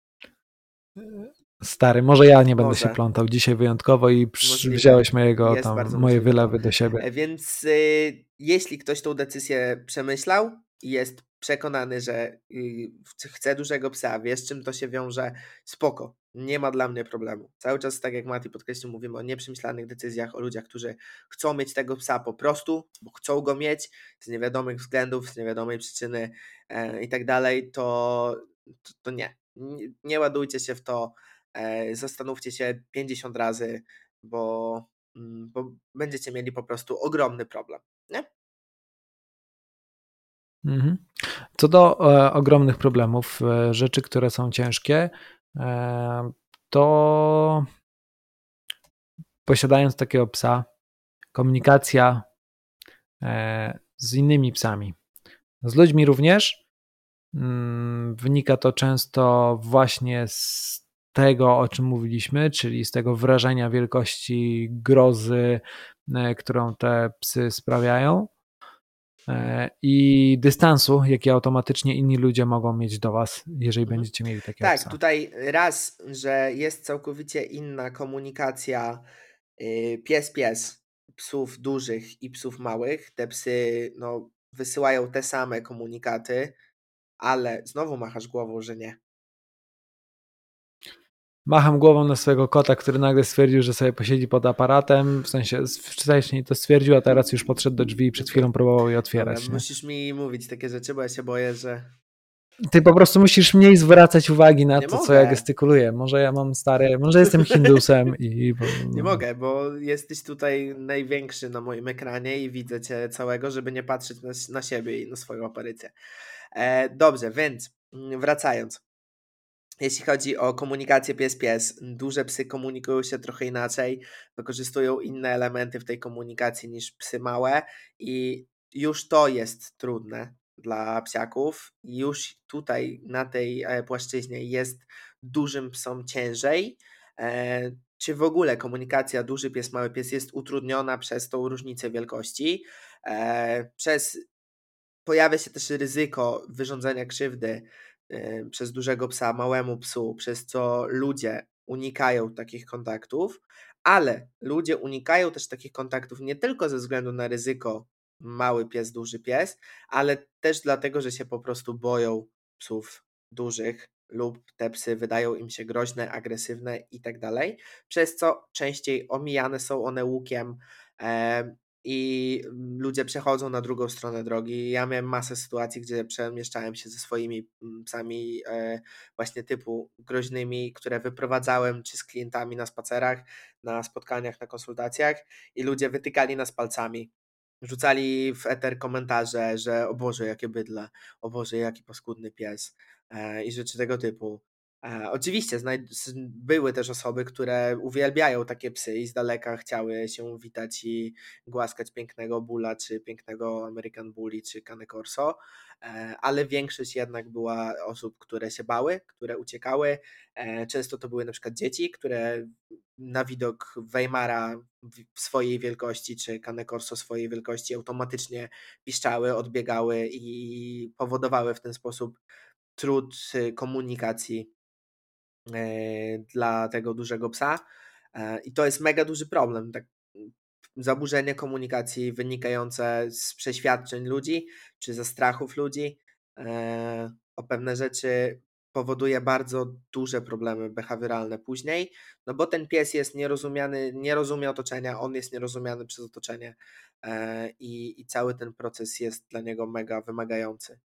Stary, może ja nie będę się Może. plątał dzisiaj wyjątkowo i Możliwe. wziąłeś mojego Jest tam, bardzo moje możliwe to. wylewy do siebie. E, Więc y, jeśli ktoś tą decyzję przemyślał i jest przekonany, że y, chce dużego psa, wie z czym to się wiąże, spoko. Nie ma dla mnie problemu. Cały czas, tak jak Mati podkreślił, mówimy o nieprzemyślanych decyzjach, o ludziach, którzy chcą mieć tego psa po prostu, bo chcą go mieć z niewiadomych względów, z niewiadomej przyczyny e, i tak dalej, to, to, to nie. nie. Nie ładujcie się w to. E, zastanówcie się pięćdziesiąt razy, bo, mm, bo będziecie mieli po prostu ogromny problem, nie? Mhm. Co do e, ogromnych problemów, e, rzeczy, które są ciężkie, e, to posiadając takiego psa, komunikacja e, z innymi psami, z ludźmi również, mm, wynika to często właśnie z tego, o czym mówiliśmy, czyli z tego wrażenia wielkości grozy, e, którą te psy sprawiają. E, I dystansu, jaki automatycznie inni ludzie mogą mieć do was, jeżeli Mhm. będziecie mieli takiego Tak, psa. tutaj raz, że jest całkowicie inna komunikacja y, pies-pies, psów dużych i psów małych. Te psy no, wysyłają te same komunikaty, ale znowu machasz głową, że nie. Macham głową na swojego kota, który nagle stwierdził, że sobie posiedzi pod aparatem, w sensie wcześniej to stwierdził, a teraz już podszedł do drzwi i przed chwilą próbował je Dobra, otwierać. Nie? musisz mi mówić takie rzeczy, bo ja się boję, że Ty po prostu musisz mniej zwracać uwagi na nie to, co ja mogę. gestykuluję. Może ja mam stare, może jestem Hindusem i... Nie mogę, bo jesteś tutaj największy na moim ekranie i widzę cię całego, żeby nie patrzeć na, na siebie i na swoją aparycję. E, dobrze, więc mm, wracając. Jeśli chodzi o komunikację pies-pies, duże psy komunikują się trochę inaczej, wykorzystują inne elementy w tej komunikacji niż psy małe i już to jest trudne dla psiaków. Już tutaj na tej e, płaszczyźnie jest dużym psom ciężej. E, czy w ogóle komunikacja duży pies, mały pies jest utrudniona przez tą różnicę wielkości? E, przez Pojawia się też ryzyko wyrządzenia krzywdy y, przez dużego psa małemu psu, przez co ludzie unikają takich kontaktów, ale ludzie unikają też takich kontaktów nie tylko ze względu na ryzyko mały pies, duży pies, ale też dlatego, że się po prostu boją psów dużych lub te psy wydają im się groźne, agresywne i tak dalej, przez co częściej omijane są one łukiem, i ludzie przechodzą na drugą stronę drogi. Ja miałem masę sytuacji, gdzie przemieszczałem się ze swoimi psami e, właśnie typu groźnymi, które wyprowadzałem czy z klientami na spacerach, na spotkaniach, na konsultacjach i ludzie wytykali nas palcami. Rzucali w eter komentarze, że o Boże, jakie bydle, o Boże, jaki paskudny pies e, i rzeczy tego typu. E, oczywiście znajd- były też osoby, które uwielbiają takie psy i z daleka chciały się witać i głaskać pięknego Bulla, czy pięknego American Bully, czy Cane Corso, e, ale większość jednak była osób, które się bały, które uciekały. E, często to były na przykład dzieci, które na widok Weimara w swojej wielkości, czy Cane Corso swojej wielkości automatycznie piszczały, odbiegały i powodowały w ten sposób trud y, komunikacji e, dla tego dużego psa. E, I to jest mega duży problem. Tak, zaburzenie komunikacji wynikające z przeświadczeń ludzi, czy ze strachów ludzi e, o pewne rzeczy powoduje bardzo duże problemy behawioralne później, no bo ten pies jest nierozumiany, nie rozumie otoczenia, on jest nierozumiany przez otoczenie e, i, i cały ten proces jest dla niego mega wymagający.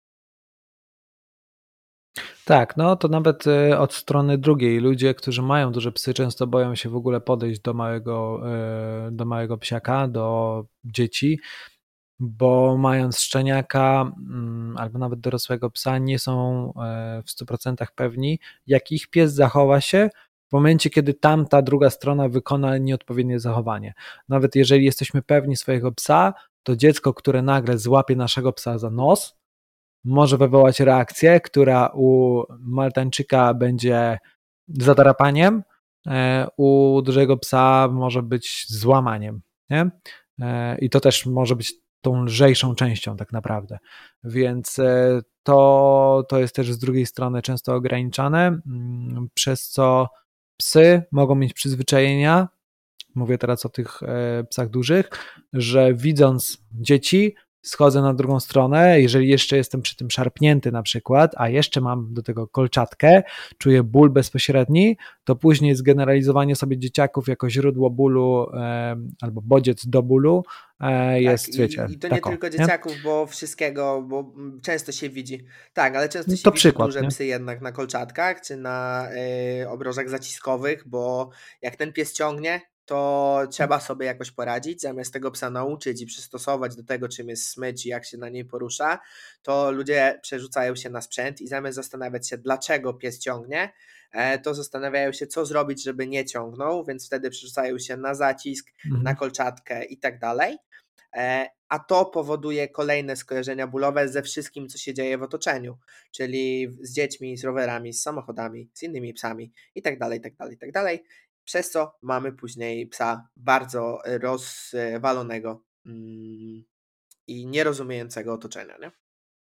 Tak, no to nawet e, od strony drugiej. Ludzie, którzy mają duże psy, często boją się w ogóle podejść do małego, e, do małego psiaka, do dzieci, bo mając szczeniaka mm, albo nawet dorosłego psa, nie są e, w stu procentach pewni, jak ich pies zachowa się w momencie, kiedy tamta druga strona wykona nieodpowiednie zachowanie. Nawet jeżeli jesteśmy pewni swojego psa, to dziecko, które nagle złapie naszego psa za nos, może wywołać reakcję, która u Maltańczyka będzie zadrapaniem, e, u dużego psa może być złamaniem, nie? E, I to też może być tą lżejszą częścią tak naprawdę. Więc e, to, to jest też z drugiej strony często ograniczane, mm, przez co psy mogą mieć przyzwyczajenia, mówię teraz o tych e, psach dużych, że widząc dzieci, schodzę na drugą stronę, jeżeli jeszcze jestem przy tym szarpnięty na przykład, a jeszcze mam do tego kolczatkę, czuję ból bezpośredni, to później zgeneralizowanie sobie dzieciaków jako źródło bólu e, albo bodziec do bólu e, Tak, jest, wiecie, i, i to nie tako, tylko nie? dzieciaków, bo wszystkiego, bo mm, często się widzi, tak, ale często No się to widzi przykład, duże nie? psy jednak na kolczatkach, czy na y, obrożach zaciskowych, bo jak ten pies ciągnie, to trzeba sobie jakoś poradzić, zamiast tego psa nauczyć i przystosować do tego, czym jest smycz i jak się na niej porusza, to ludzie przerzucają się na sprzęt i zamiast zastanawiać się, dlaczego pies ciągnie, e, to zastanawiają się, co zrobić, żeby nie ciągnął, więc wtedy przerzucają się na zacisk, na Mhm. kolczatkę i tak dalej. A to powoduje kolejne skojarzenia bólowe ze wszystkim, co się dzieje w otoczeniu, czyli z dziećmi, z rowerami, z samochodami, z innymi psami i tak dalej, tak dalej, tak dalej. Przez co mamy później psa bardzo rozwalonego mm, i nierozumiejącego otoczenia, nie?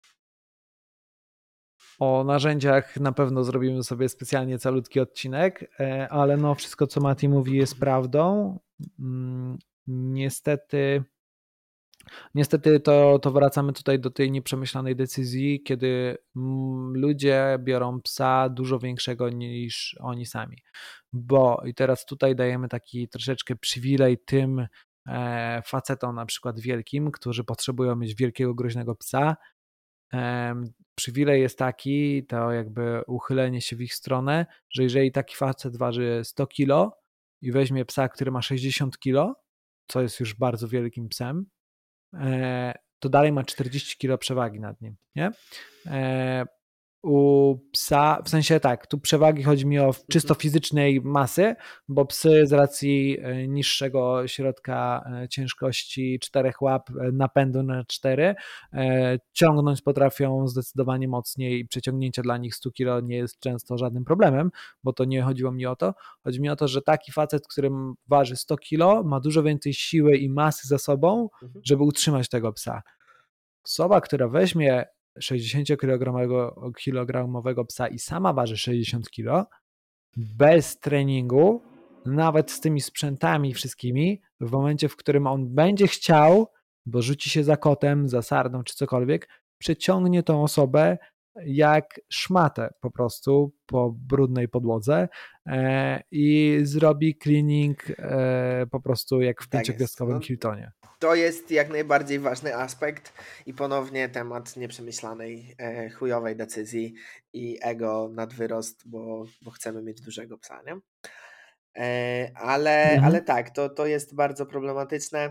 O narzędziach na pewno zrobimy sobie specjalnie calutki odcinek, e, ale no wszystko, co Mati mówi, jest prawdą. Mm, Niestety, niestety to, to wracamy tutaj do tej nieprzemyślanej decyzji, kiedy mm, ludzie biorą psa dużo większego niż oni sami. Bo i teraz tutaj dajemy taki troszeczkę przywilej tym e, facetom na przykład wielkim, którzy potrzebują mieć wielkiego, groźnego psa. Em, Przywilej jest taki, to jakby uchylenie się w ich stronę, że jeżeli taki facet waży sto kilo i weźmie psa, który ma sześćdziesiąt kilo, co jest już bardzo wielkim psem, e, to dalej ma czterdzieści kilo przewagi nad nim, nie? E, U psa, w sensie tak, tu przewagi chodzi mi o czysto Mhm. fizycznej masy, bo psy z racji e, niższego środka e, ciężkości czterech łap, e, napędu na cztery, e, ciągnąć potrafią zdecydowanie mocniej i przeciągnięcie dla nich sto kilo nie jest często żadnym problemem, bo to nie chodziło mi o to. Chodzi mi o to, że taki facet, który waży sto kilo, ma dużo więcej siły i masy za sobą, Mhm. żeby utrzymać tego psa. Osoba, która weźmie sześćdziesięciokilogramowego psa i sama waży sześćdziesiąt kilo, bez treningu, nawet z tymi sprzętami wszystkimi, w momencie, w którym on będzie chciał, bo rzuci się za kotem, za sardą czy cokolwiek, przeciągnie tą osobę jak szmatę po prostu po brudnej podłodze e, i zrobi cleaning e, po prostu jak w Tak jest. pięciogwiazdkowym No, Hiltonie. To jest jak najbardziej ważny aspekt i ponownie temat nieprzemyślanej, e, chujowej decyzji i ego nad wyrost, bo bo chcemy mieć dużego psa, nie? E, ale Mhm. ale tak, to to jest bardzo problematyczne.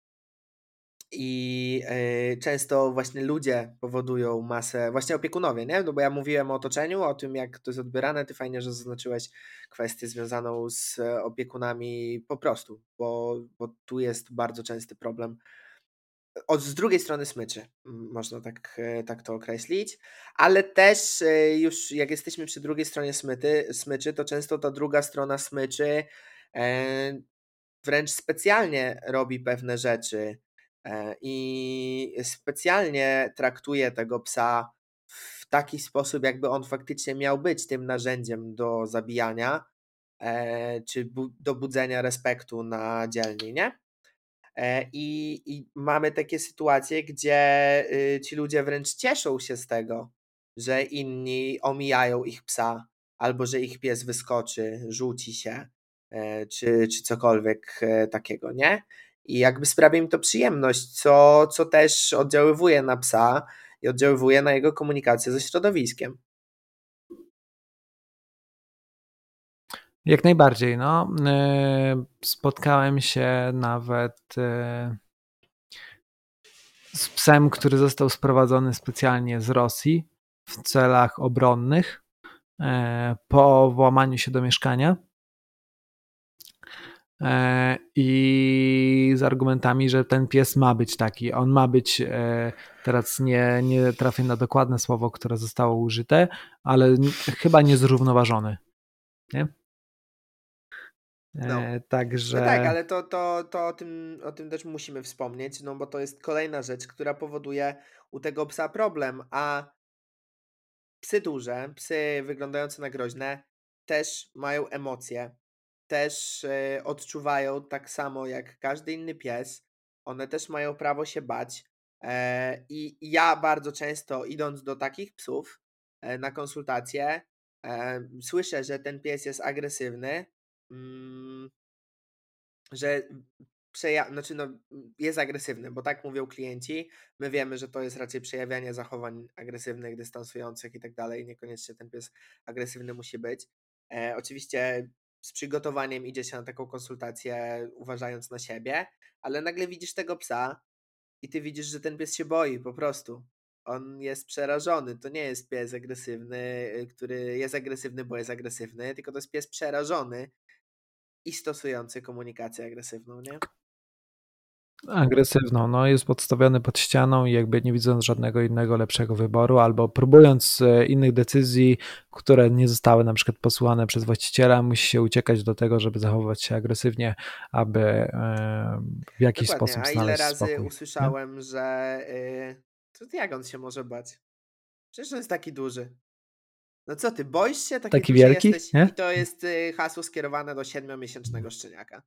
I, e, często właśnie ludzie powodują masę właśnie opiekunowie, nie? No bo ja mówiłem o otoczeniu, o tym, jak to jest odbierane. Ty fajnie, że zaznaczyłeś kwestię związaną z e, opiekunami po prostu, bo bo tu jest bardzo częsty problem. Od z drugiej strony smyczy, m, można tak, e, tak to określić, ale też, e, już jak jesteśmy przy drugiej stronie smyty smyczy, to często ta druga strona smyczy, e, wręcz specjalnie robi pewne rzeczy, e, i specjalnie traktuje tego psa w taki sposób, jakby on faktycznie miał być tym narzędziem do zabijania, e, czy bu do budzenia respektu na dzielni, nie? E, i i mamy takie sytuacje, gdzie, y, ci ludzie wręcz cieszą się z tego, że inni omijają ich psa, albo że ich pies wyskoczy, rzuci się, e, czy czy cokolwiek, e, takiego, nie? I jakby sprawia im to przyjemność, co co też oddziaływuje na psa i oddziaływuje na jego komunikację ze środowiskiem. Jak najbardziej, no. Yy, spotkałem się nawet yy, z psem, który został sprowadzony specjalnie z Rosji w celach obronnych yy, po włamaniu się do mieszkania yy, i z argumentami, że ten pies ma być taki, on ma być, yy, teraz nie, nie trafię na dokładne słowo, które zostało użyte, ale n- chyba niezrównoważony, nie? No. Yy, No tak, także ale to to to o tym o tym też musimy wspomnieć, no bo to jest kolejna rzecz, która powoduje u tego psa problem, a psy duże, psy wyglądające na groźne też mają emocje, też, e, odczuwają tak samo jak każdy inny pies. One też mają prawo się bać, e, i ja bardzo często idąc do takich psów, e, na konsultacje, e, słyszę, że ten pies jest agresywny, mm, że przeja znaczy no, mm, jest agresywny, bo tak mówią klienci. My wiemy, że to jest raczej przejawianie zachowań agresywnych, dystansujących i tak dalej. Niekoniecznie ten pies agresywny musi być. E, oczywiście z przygotowaniem idzie się na taką konsultację, uważając na siebie, ale nagle widzisz tego psa i ty widzisz, że ten pies się boi po prostu. On jest przerażony. To nie jest pies agresywny, y, który jest agresywny, bo jest agresywny, tylko to jest pies przerażony i stosujący komunikację agresywną, nie? agresywną, no jest podstawiony pod ścianą i jakby nie widząc żadnego innego lepszego wyboru, albo próbując e, innych decyzji, które nie zostały na przykład posłuchane przez właściciela, musi się uciekać do tego, żeby zachowywać się agresywnie, aby e, w jakiś Dokładnie, sposób a ile znaleźć razy spokój. Nie? usłyszałem, że, yy, to jak on się może bać? Przecież on jest taki duży. No co ty, boisz się? Taki Taki duży wielki, jesteś? nie? I to jest, yy, hasło skierowane do siedmiomiesięcznego szczeniaka.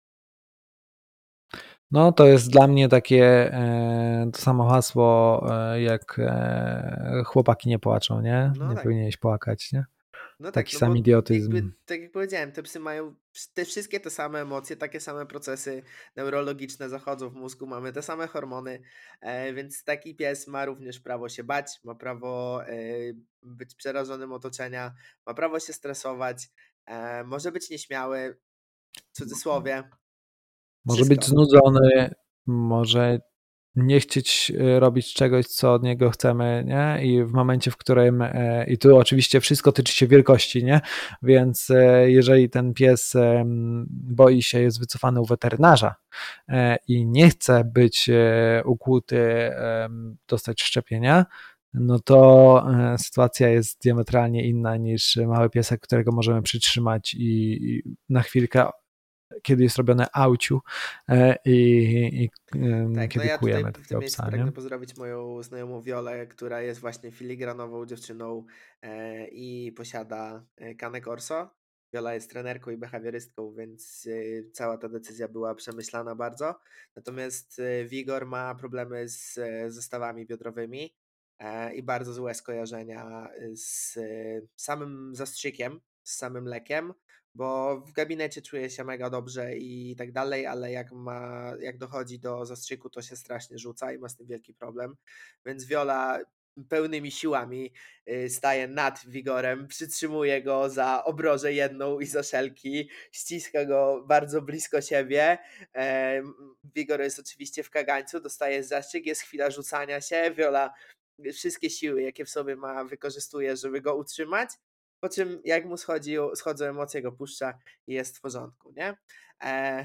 No to jest dla mnie takie e, to samo hasło, e, jak e, chłopaki nie płaczą, nie? No Nie tak. powinieneś płakać, nie? No tak, Taki no sam bo idiotyzm. jakby, tak jak powiedziałem, te psy mają te wszystkie te same emocje, takie same procesy neurologiczne zachodzą w mózgu, mamy te same hormony, e, więc taki pies ma również prawo się bać, ma prawo e, być przerażonym otoczenia, ma prawo się stresować, e, może być nieśmiały, w cudzysłowie, Może być wszystko. znudzony, może nie chcieć e, robić czegoś, co od niego chcemy, nie? I w momencie, w którym, e, i tu oczywiście wszystko tyczy się wielkości, nie? Więc e, jeżeli ten pies em, boi się, jest wycofany u weterynarza e, i nie chce być e, ukłuty, em, dostać szczepienia, no to e, sytuacja jest diametralnie inna niż mały piesek, którego możemy przytrzymać i, i na chwilkę, kiedy jest robione auciu e, i, i em, Tak, no kiedy ja tutaj kujemy w tym takiego miejscu psa, nie? pragnę pozdrowić moją znajomą Wiolę, która jest właśnie filigranową dziewczyną e, i posiada e, Cane Corso. Wiola jest trenerką i behawiorystką, więc e, cała ta decyzja była przemyślana bardzo. Natomiast e, Wigor ma problemy z e, zestawami biodrowymi e, i bardzo złe skojarzenia z e, samym zastrzykiem. z samym lekiem, bo w gabinecie czuje się mega dobrze i tak dalej, ale jak ma, jak dochodzi do zastrzyku, to się strasznie rzuca i ma z tym wielki problem. Więc Viola pełnymi siłami y, staje nad Wigorem, przytrzymuje go za obrożę jedną i za szelki, ściska go bardzo blisko siebie. E, Wigor jest oczywiście w kagańcu, dostaje zastrzyk, jest chwila rzucania się, Viola wszystkie siły, jakie w sobie ma, wykorzystuje, żeby go utrzymać, po czym jak mu schodzi, schodzą emocje, go puszcza i jest w porządku, nie? E,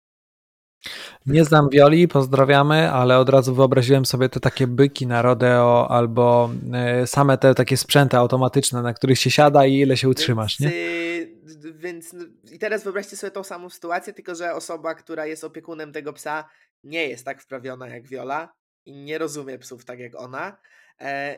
Nie znam Violi, pozdrawiamy, ale od razu wyobraziłem sobie te takie byki na rodeo albo e, same te takie sprzęty automatyczne, na których się siada i ile się utrzymasz, więc, nie? y, d- więc no, i teraz wyobraźcie sobie tą samą sytuację, tylko że osoba, która jest opiekunem tego psa, nie jest tak wprawiona jak Viola i nie rozumie psów tak jak ona. E,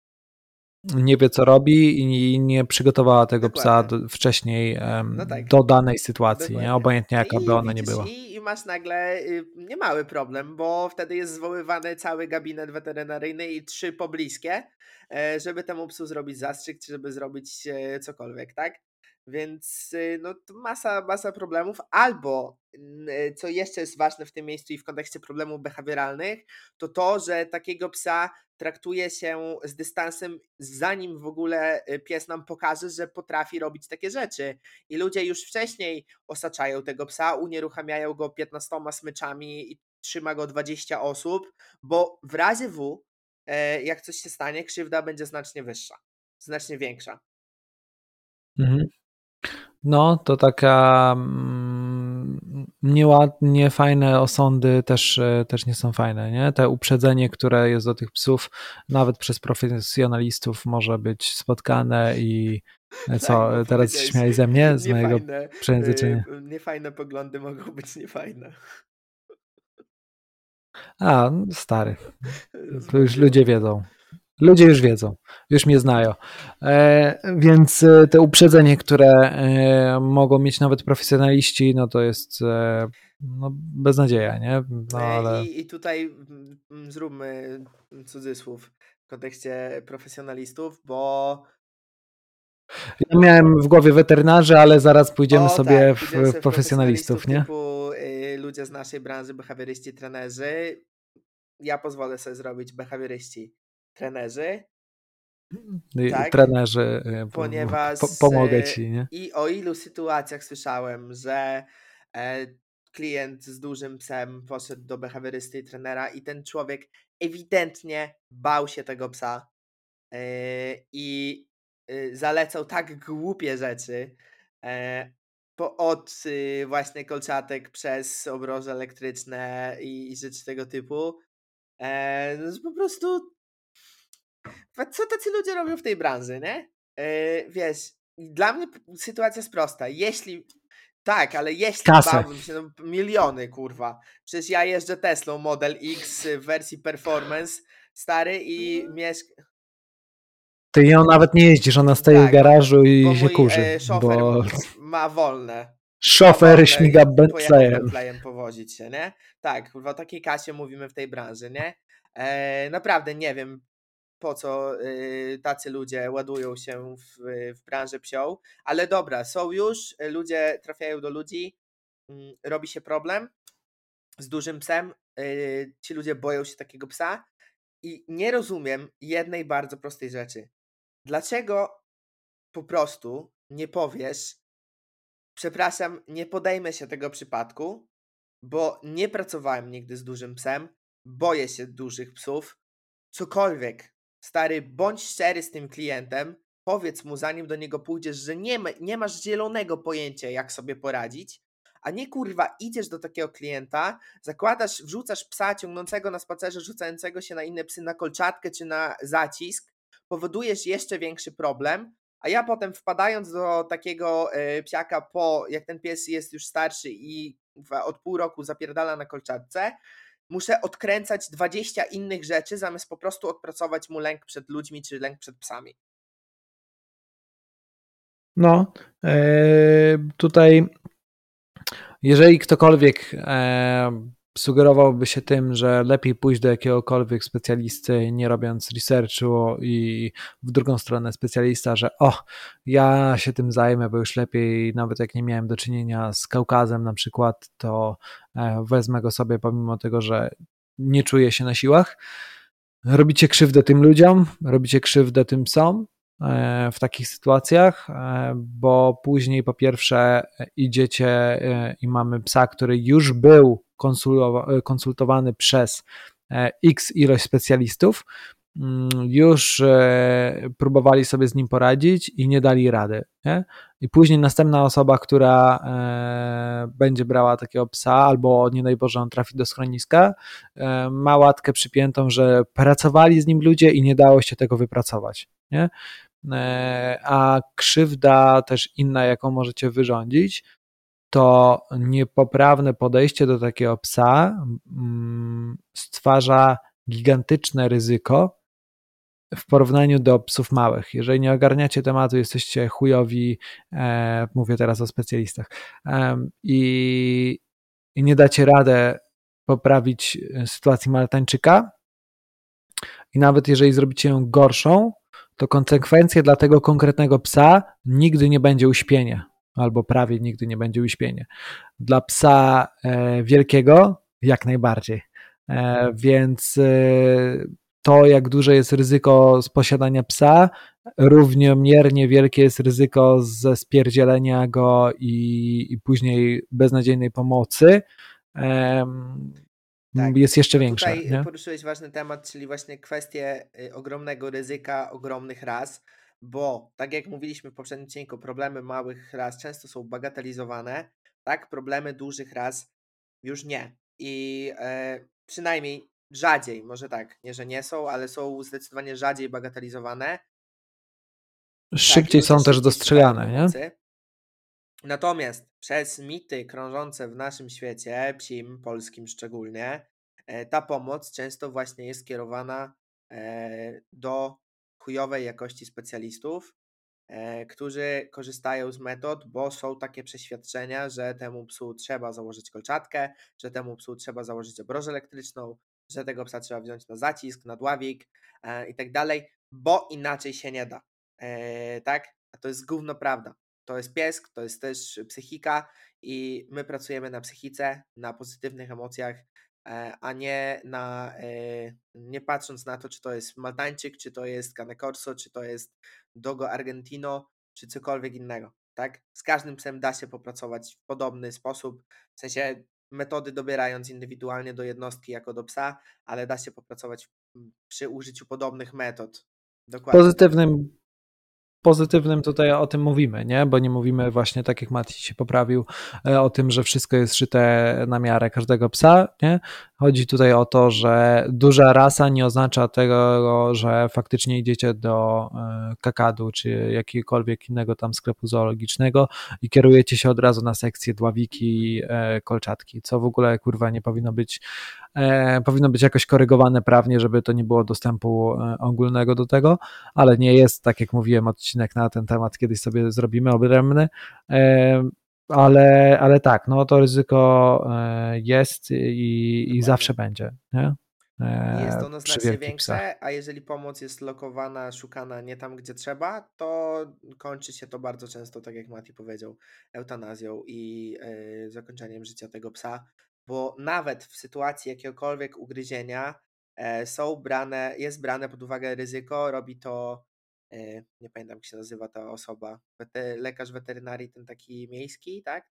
Nie wie, co robi i nie przygotowała tego psa dokładnie. do, wcześniej No em, tak. do danej sytuacji, nie? Dokładnie. Obojętnie jaka by I ona nie widzisz, była. i, i masz nagle y, niemały problem, bo wtedy jest zwoływany cały gabinet weterynaryjny i trzy pobliskie, e, żeby temu psu zrobić zastrzyk, czy żeby zrobić e, cokolwiek, tak? Więc y, no, to masa, masa problemów. Albo, n- y, co jeszcze jest ważne w tym miejscu i w kontekście problemów behawioralnych, to to, że takiego psa traktuje się z dystansem, zanim w ogóle y, pies nam pokaże, że potrafi robić takie rzeczy. I ludzie już wcześniej osaczają tego psa, unieruchamiają go piętnastoma smyczami i trzyma go dwadzieścia osób, bo w razie W, e, jak coś się stanie, krzywda będzie znacznie wyższa, znacznie większa. Mhm. No, to taka mm, nieładnie fajne osądy też, e, też nie są fajne, nie? Te uprzedzenie, które jest do tych psów, nawet przez profesjonalistów może być spotkane i e, Tak, co, bo teraz się powiedziałeś, śmiali ze mnie, z mojego niefajne, y, przejęzyczenia. niefajne poglądy mogą być niefajne. A, stary, to już ludzie Rozbawiło mnie. wiedzą. Ludzie już wiedzą, już mnie znają. E, więc e, te uprzedzenie, które e, mogą mieć nawet profesjonaliści, no to jest e, no, beznadzieja, nie? No E, ale I, I tutaj mm, mm, zróbmy cudzysłów w kontekście profesjonalistów, bo ja miałem w głowie weterynarzy, ale zaraz pójdziemy o sobie tak, w, pójdziemy w sobie w profesjonalistów, profesjonalistów nie? typu y, ludzie z naszej branży, behawioryści, trenerzy. Ja pozwolę sobie zrobić behawioryści, trenerzy, I tak? trenerzy, e, po, Ponieważ po, pomogę y, ci, nie? i o ilu sytuacjach słyszałem, że e, klient z dużym psem poszedł do behawiorysty i trenera i ten człowiek ewidentnie bał się tego psa e, i y, zalecał tak głupie rzeczy, e, po, od y, właśnie kolczatek przez obroże elektryczne i, i rzeczy tego typu, e, no, że po prostu co tacy ludzie robią w tej branży, nie? E, wiesz, dla mnie p- sytuacja jest prosta. Jeśli, tak, ale jeśli Kasę. bałbym się, no miliony, kurwa. Przecież ja jeżdżę Teslą Model X w wersji performance, stary, i mieszkam. Ty ją nawet nie jeździsz, ona stoi w Tak, garażu bo i się mój kurzy, e, szofer bo m- ma wolne. Ma szofer wolne śmiga i pojechał Bentleyem. Bentleyem powozić się, nie? Tak, kurwa, o takiej kasie mówimy w tej branży, nie? E, naprawdę nie wiem, po co y, tacy ludzie ładują się w, w branżę psią, ale dobra, są już, y, ludzie trafiają do ludzi, mm, robi się problem z dużym psem, y, ci ludzie boją się takiego psa i nie rozumiem jednej bardzo prostej rzeczy. Dlaczego po prostu nie powiesz, przepraszam, nie podejmę się tego przypadku, bo nie pracowałem nigdy z dużym psem, boję się dużych psów, cokolwiek. Stary, bądź szczery z tym klientem, powiedz mu zanim do niego pójdziesz, że nie, ma, nie masz zielonego pojęcia jak sobie poradzić, a nie kurwa idziesz do takiego klienta, zakładasz, wrzucasz psa ciągnącego na spacerze, rzucającego się na inne psy na kolczatkę czy na zacisk, powodujesz jeszcze większy problem, a ja potem wpadając do takiego y, psiaka po, jak ten pies jest już starszy i w, od pół roku zapierdala na kolczatce, muszę odkręcać dwadzieścia innych rzeczy, zamiast po prostu odpracować mu lęk przed ludźmi czy lęk przed psami. No, e, tutaj jeżeli ktokolwiek e, sugerowałby się tym, że lepiej pójść do jakiegokolwiek specjalisty, nie robiąc researchu i w drugą stronę specjalista, że o, ja się tym zajmę, bo już lepiej, nawet jak nie miałem do czynienia z Kaukazem na przykład, to wezmę go sobie pomimo tego, że nie czuję się na siłach. Robicie krzywdę tym ludziom, robicie krzywdę tym psom w takich sytuacjach, bo później po pierwsze idziecie i mamy psa, który już był konsultowany przez x ilość specjalistów, już próbowali sobie z nim poradzić i nie dali rady. Nie? I później następna osoba, która będzie brała takiego psa, albo nie daj Boże on trafi do schroniska, ma łatkę przypiętą, że pracowali z nim ludzie i nie dało się tego wypracować. Nie? A krzywda też inna, jaką możecie wyrządzić, to niepoprawne podejście do takiego psa stwarza gigantyczne ryzyko w porównaniu do psów małych. Jeżeli nie ogarniacie tematu, jesteście chujowi, e, mówię teraz o specjalistach, e, i, i nie dacie radę poprawić sytuacji Maltańczyka i nawet jeżeli zrobicie ją gorszą, to konsekwencje dla tego konkretnego psa nigdy nie będzie uśpienie, albo prawie nigdy nie będzie uśpienie. Dla psa e, wielkiego jak najbardziej. E, więc e, to, jak duże jest ryzyko z posiadania psa, równomiernie wielkie jest ryzyko ze spierdzielenia go i, i później beznadziejnej pomocy. E, Tak. jest jeszcze No większe. tutaj Nie? poruszyłeś ważny temat, czyli właśnie kwestię y, ogromnego ryzyka ogromnych ras, bo tak jak mówiliśmy w poprzednim odcinku, problemy małych ras często są bagatelizowane, tak? Problemy dużych ras już nie. I e, przynajmniej rzadziej, może tak, nie, że nie są, ale są zdecydowanie rzadziej bagatelizowane. Tak, i Szybciej ludzie są też szybciej szukają dostrzegane, nie? pomocy. Natomiast przez mity krążące w naszym świecie, psim, polskim szczególnie, e, ta pomoc często właśnie jest kierowana e, do chujowej jakości specjalistów, e, którzy korzystają z metod, bo są takie przeświadczenia, że temu psu trzeba założyć kolczatkę, że temu psu trzeba założyć obrożę elektryczną, że tego psa trzeba wziąć na zacisk, na dławik e, i tak dalej, bo inaczej się nie da. E, tak? A to jest gówno prawda. To jest pies, to jest też psychika i my pracujemy na psychice, na pozytywnych emocjach, a nie na, nie patrząc na to, czy to jest Maltańczyk, czy to jest Cane Corso, czy to jest Dogo Argentino, czy cokolwiek innego, tak? Z każdym psem da się popracować w podobny sposób, w sensie metody dobierając indywidualnie do jednostki jako do psa, ale da się popracować przy użyciu podobnych metod. Dokładnie. Pozytywnym pozytywnym tutaj o tym mówimy, nie? Bo nie mówimy właśnie, tak jak Mati się poprawił, o tym, że wszystko jest szyte na miarę każdego psa, nie? Chodzi tutaj o to, że duża rasa nie oznacza tego, że faktycznie idziecie do Kakadu czy jakiegokolwiek innego tam sklepu zoologicznego i kierujecie się od razu na sekcję dławiki, kolczatki, co w ogóle kurwa nie powinno być E, powinno być jakoś korygowane prawnie, żeby to nie było dostępu e, ogólnego do tego, ale nie jest, tak jak mówiłem, odcinek na ten temat kiedyś sobie zrobimy odrębny, e, ale, ale tak, no to ryzyko e, jest i, i zawsze będzie, nie? E, Nie jest ono przy znacznie wielkich psach. większe, a jeżeli pomoc jest lokowana, szukana nie tam, gdzie trzeba, to kończy się to bardzo często, tak jak Mati powiedział, eutanazją i yy, zakończeniem życia tego psa, bo nawet w sytuacji jakiegokolwiek ugryzienia e, są brane, jest brane pod uwagę ryzyko, robi to, e, nie pamiętam jak się nazywa ta osoba, wete, lekarz weterynarii, ten taki miejski, tak?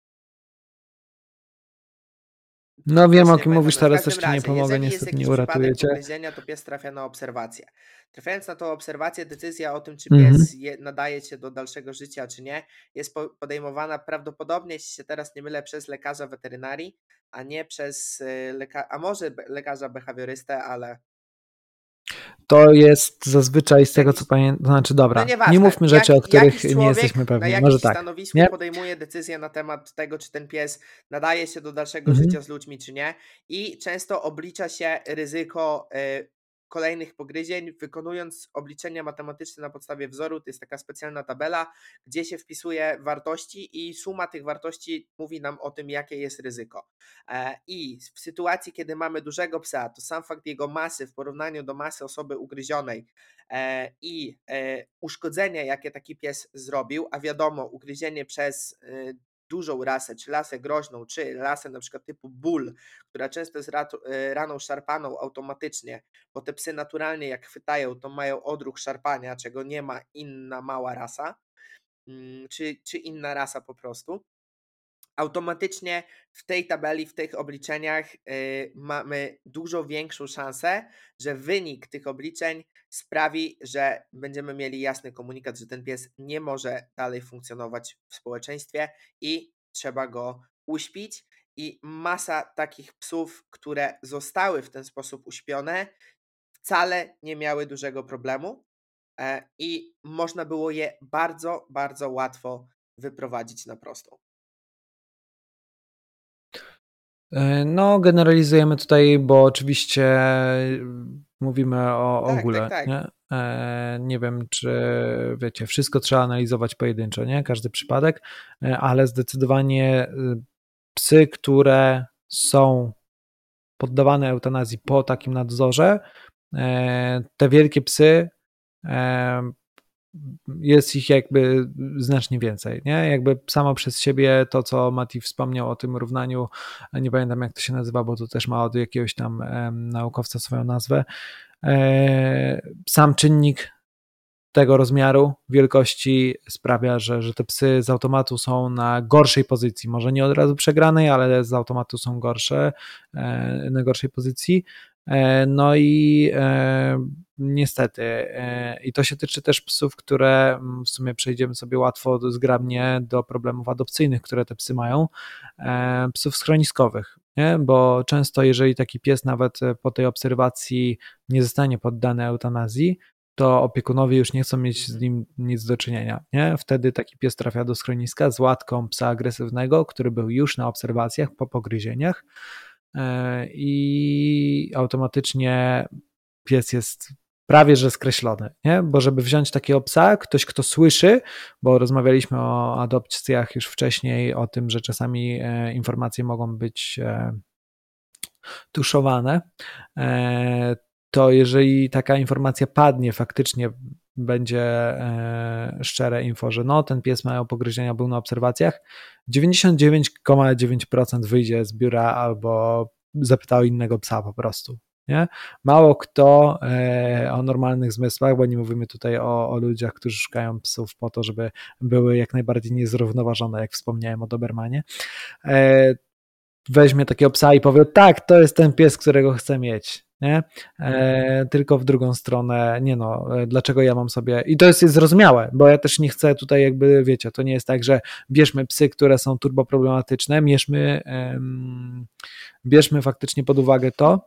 No wiem, Też o nie kim pamiętam, mówisz, no w teraz każdym też ci nie razie, pomogę, jeżeli jest niestety nie jakiś przypadek uratuję cię. ugryzienia, to pies trafia na obserwację. Trafiając na tą obserwację, decyzja o tym, czy Mhm. pies je, nadaje się do dalszego życia, czy nie, jest po, podejmowana prawdopodobnie, jeśli się teraz nie mylę, przez lekarza weterynarii, a nie przez y, lekarza, a może be, lekarza behawiorystę, ale To jest zazwyczaj z tego, jakiś, co pamiętam, znaczy no dobra, nie nieważne, mówmy rzeczy, jak, o których jakiś nie człowiek jesteśmy na pewni, może jakimś tak, stanowisku nie? podejmuje decyzję na temat tego, czy ten pies nadaje się do dalszego Mhm. życia z ludźmi, czy nie, i często oblicza się ryzyko y, kolejnych pogryzień, wykonując obliczenia matematyczne na podstawie wzoru. To jest taka specjalna tabela, gdzie się wpisuje wartości i suma tych wartości mówi nam o tym, jakie jest ryzyko. I w sytuacji, kiedy mamy dużego psa, to sam fakt jego masy w porównaniu do masy osoby ugryzionej i uszkodzenie, jakie taki pies zrobił, a wiadomo, ugryzienie przez dużą rasę, czy rasę groźną, czy rasę na przykład typu bull, która często jest raną szarpaną automatycznie, bo te psy naturalnie jak chwytają, to mają odruch szarpania, czego nie ma inna mała rasa, czy, czy inna rasa po prostu. Automatycznie w tej tabeli, w tych obliczeniach yy, mamy dużo większą szansę, że wynik tych obliczeń sprawi, że będziemy mieli jasny komunikat, że ten pies nie może dalej funkcjonować w społeczeństwie i trzeba go uśpić. I masa takich psów, które zostały w ten sposób uśpione, wcale nie miały dużego problemu yy, i można było je bardzo, bardzo łatwo wyprowadzić na prostą. No, generalizujemy tutaj, bo oczywiście mówimy o Tak, ogóle, tak, tak. nie? Nie wiem, czy wiecie, wszystko trzeba analizować pojedynczo, nie? Każdy przypadek, ale zdecydowanie psy, które są poddawane eutanazji po takim nadzorze, te wielkie psy, jest ich jakby znacznie więcej, nie? Jakby samo przez siebie to, co Mati wspomniał o tym równaniu, nie pamiętam jak to się nazywa, bo to też ma od jakiegoś tam naukowca swoją nazwę, sam czynnik tego rozmiaru, wielkości sprawia, że, że te psy z automatu są na gorszej pozycji, może nie od razu przegranej, ale z automatu są gorsze, na gorszej pozycji. No i e, niestety, e, i to się tyczy też psów, które w sumie przejdziemy sobie łatwo, zgrabnie do problemów adopcyjnych, które te psy mają, e, psów schroniskowych, nie? Bo często jeżeli taki pies nawet po tej obserwacji nie zostanie poddany eutanazji, to opiekunowie już nie chcą mieć z nim nic do czynienia, nie? Wtedy taki pies trafia do schroniska z łatką psa agresywnego, który był już na obserwacjach po pogryzieniach, i automatycznie pies jest prawie że skreślony, nie? Bo żeby wziąć takiego psa, ktoś kto słyszy, bo rozmawialiśmy o adopcjach już wcześniej, o tym, że czasami informacje mogą być tuszowane, to jeżeli taka informacja padnie, faktycznie będzie szczere info, że no ten pies miał pogryzienia, był na obserwacjach, dziewięćdziesiąt dziewięć przecinek dziewięć procent wyjdzie z biura albo zapytał innego psa po prostu. Nie? Mało kto e, o normalnych zmysłach, bo nie mówimy tutaj o, o ludziach, którzy szukają psów po to, żeby były jak najbardziej niezrównoważone, jak wspomniałem o Dobermanie, e, weźmie takiego psa i powie, tak, to jest ten pies, którego chcę mieć, nie? E, tylko w drugą stronę, nie no, dlaczego ja mam sobie, i to jest, jest zrozumiałe, bo ja też nie chcę tutaj jakby, wiecie, to nie jest tak, że bierzmy psy, które są turbo problematyczne, bierzmy, um, bierzmy faktycznie pod uwagę to,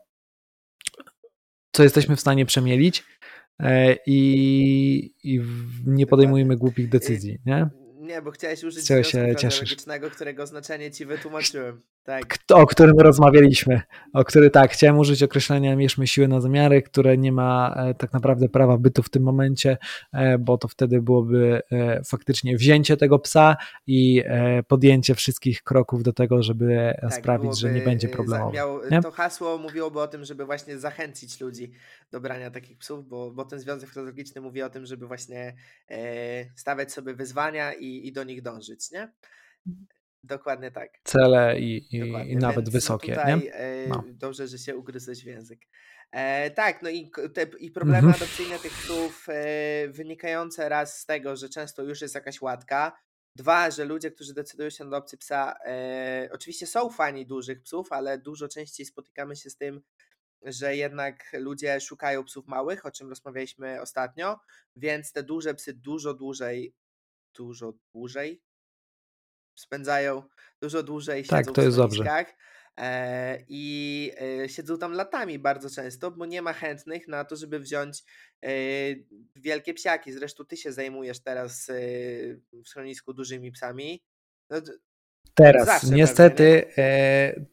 co jesteśmy w stanie przemielić e, i, i nie podejmujmy Dokładnie. głupich decyzji, nie? Nie, bo chciałeś użyć Czego związku się cieszysz? frazeologicznego, którego znaczenie ci wytłumaczyłem. Tak. O którym rozmawialiśmy, o który tak, chciałem użyć określenia mierzmy siły na zamiary, które nie ma tak naprawdę prawa bytu w tym momencie, bo to wtedy byłoby faktycznie wzięcie tego psa i podjęcie wszystkich kroków do tego, żeby Tak, sprawić, byłoby, że nie będzie problemowo. miał, Nie? to hasło mówiłoby o tym, żeby właśnie zachęcić ludzi do brania takich psów, bo, bo ten związek frazeologiczny mówi o tym, żeby właśnie e, stawiać sobie wyzwania i, i do nich dążyć, nie? Dokładnie tak. Cele i, i, Dokładnie, i nawet więc wysokie, tutaj nie? e, No. dobrze, że się ugryzłeś w język. E, tak, no i, te, i problemy Mhm. adopcyjne tych psów e, wynikające raz z tego, że często już jest jakaś łatka, dwa, że ludzie, którzy decydują się na adopcję psa, e, oczywiście są fani dużych psów, ale dużo częściej spotykamy się z tym, że jednak ludzie szukają psów małych, o czym rozmawialiśmy ostatnio, więc te duże psy dużo dłużej, dużo dłużej spędzają, dużo dłużej Tak, siedzą w to jest dobrze. schroniskach e, i e, siedzą tam latami bardzo często, bo nie ma chętnych na to, żeby wziąć e, wielkie psiaki. Zresztą ty się zajmujesz teraz e, w schronisku dużymi psami. No, d- od Teraz zawsze pewnie, nie? niestety e,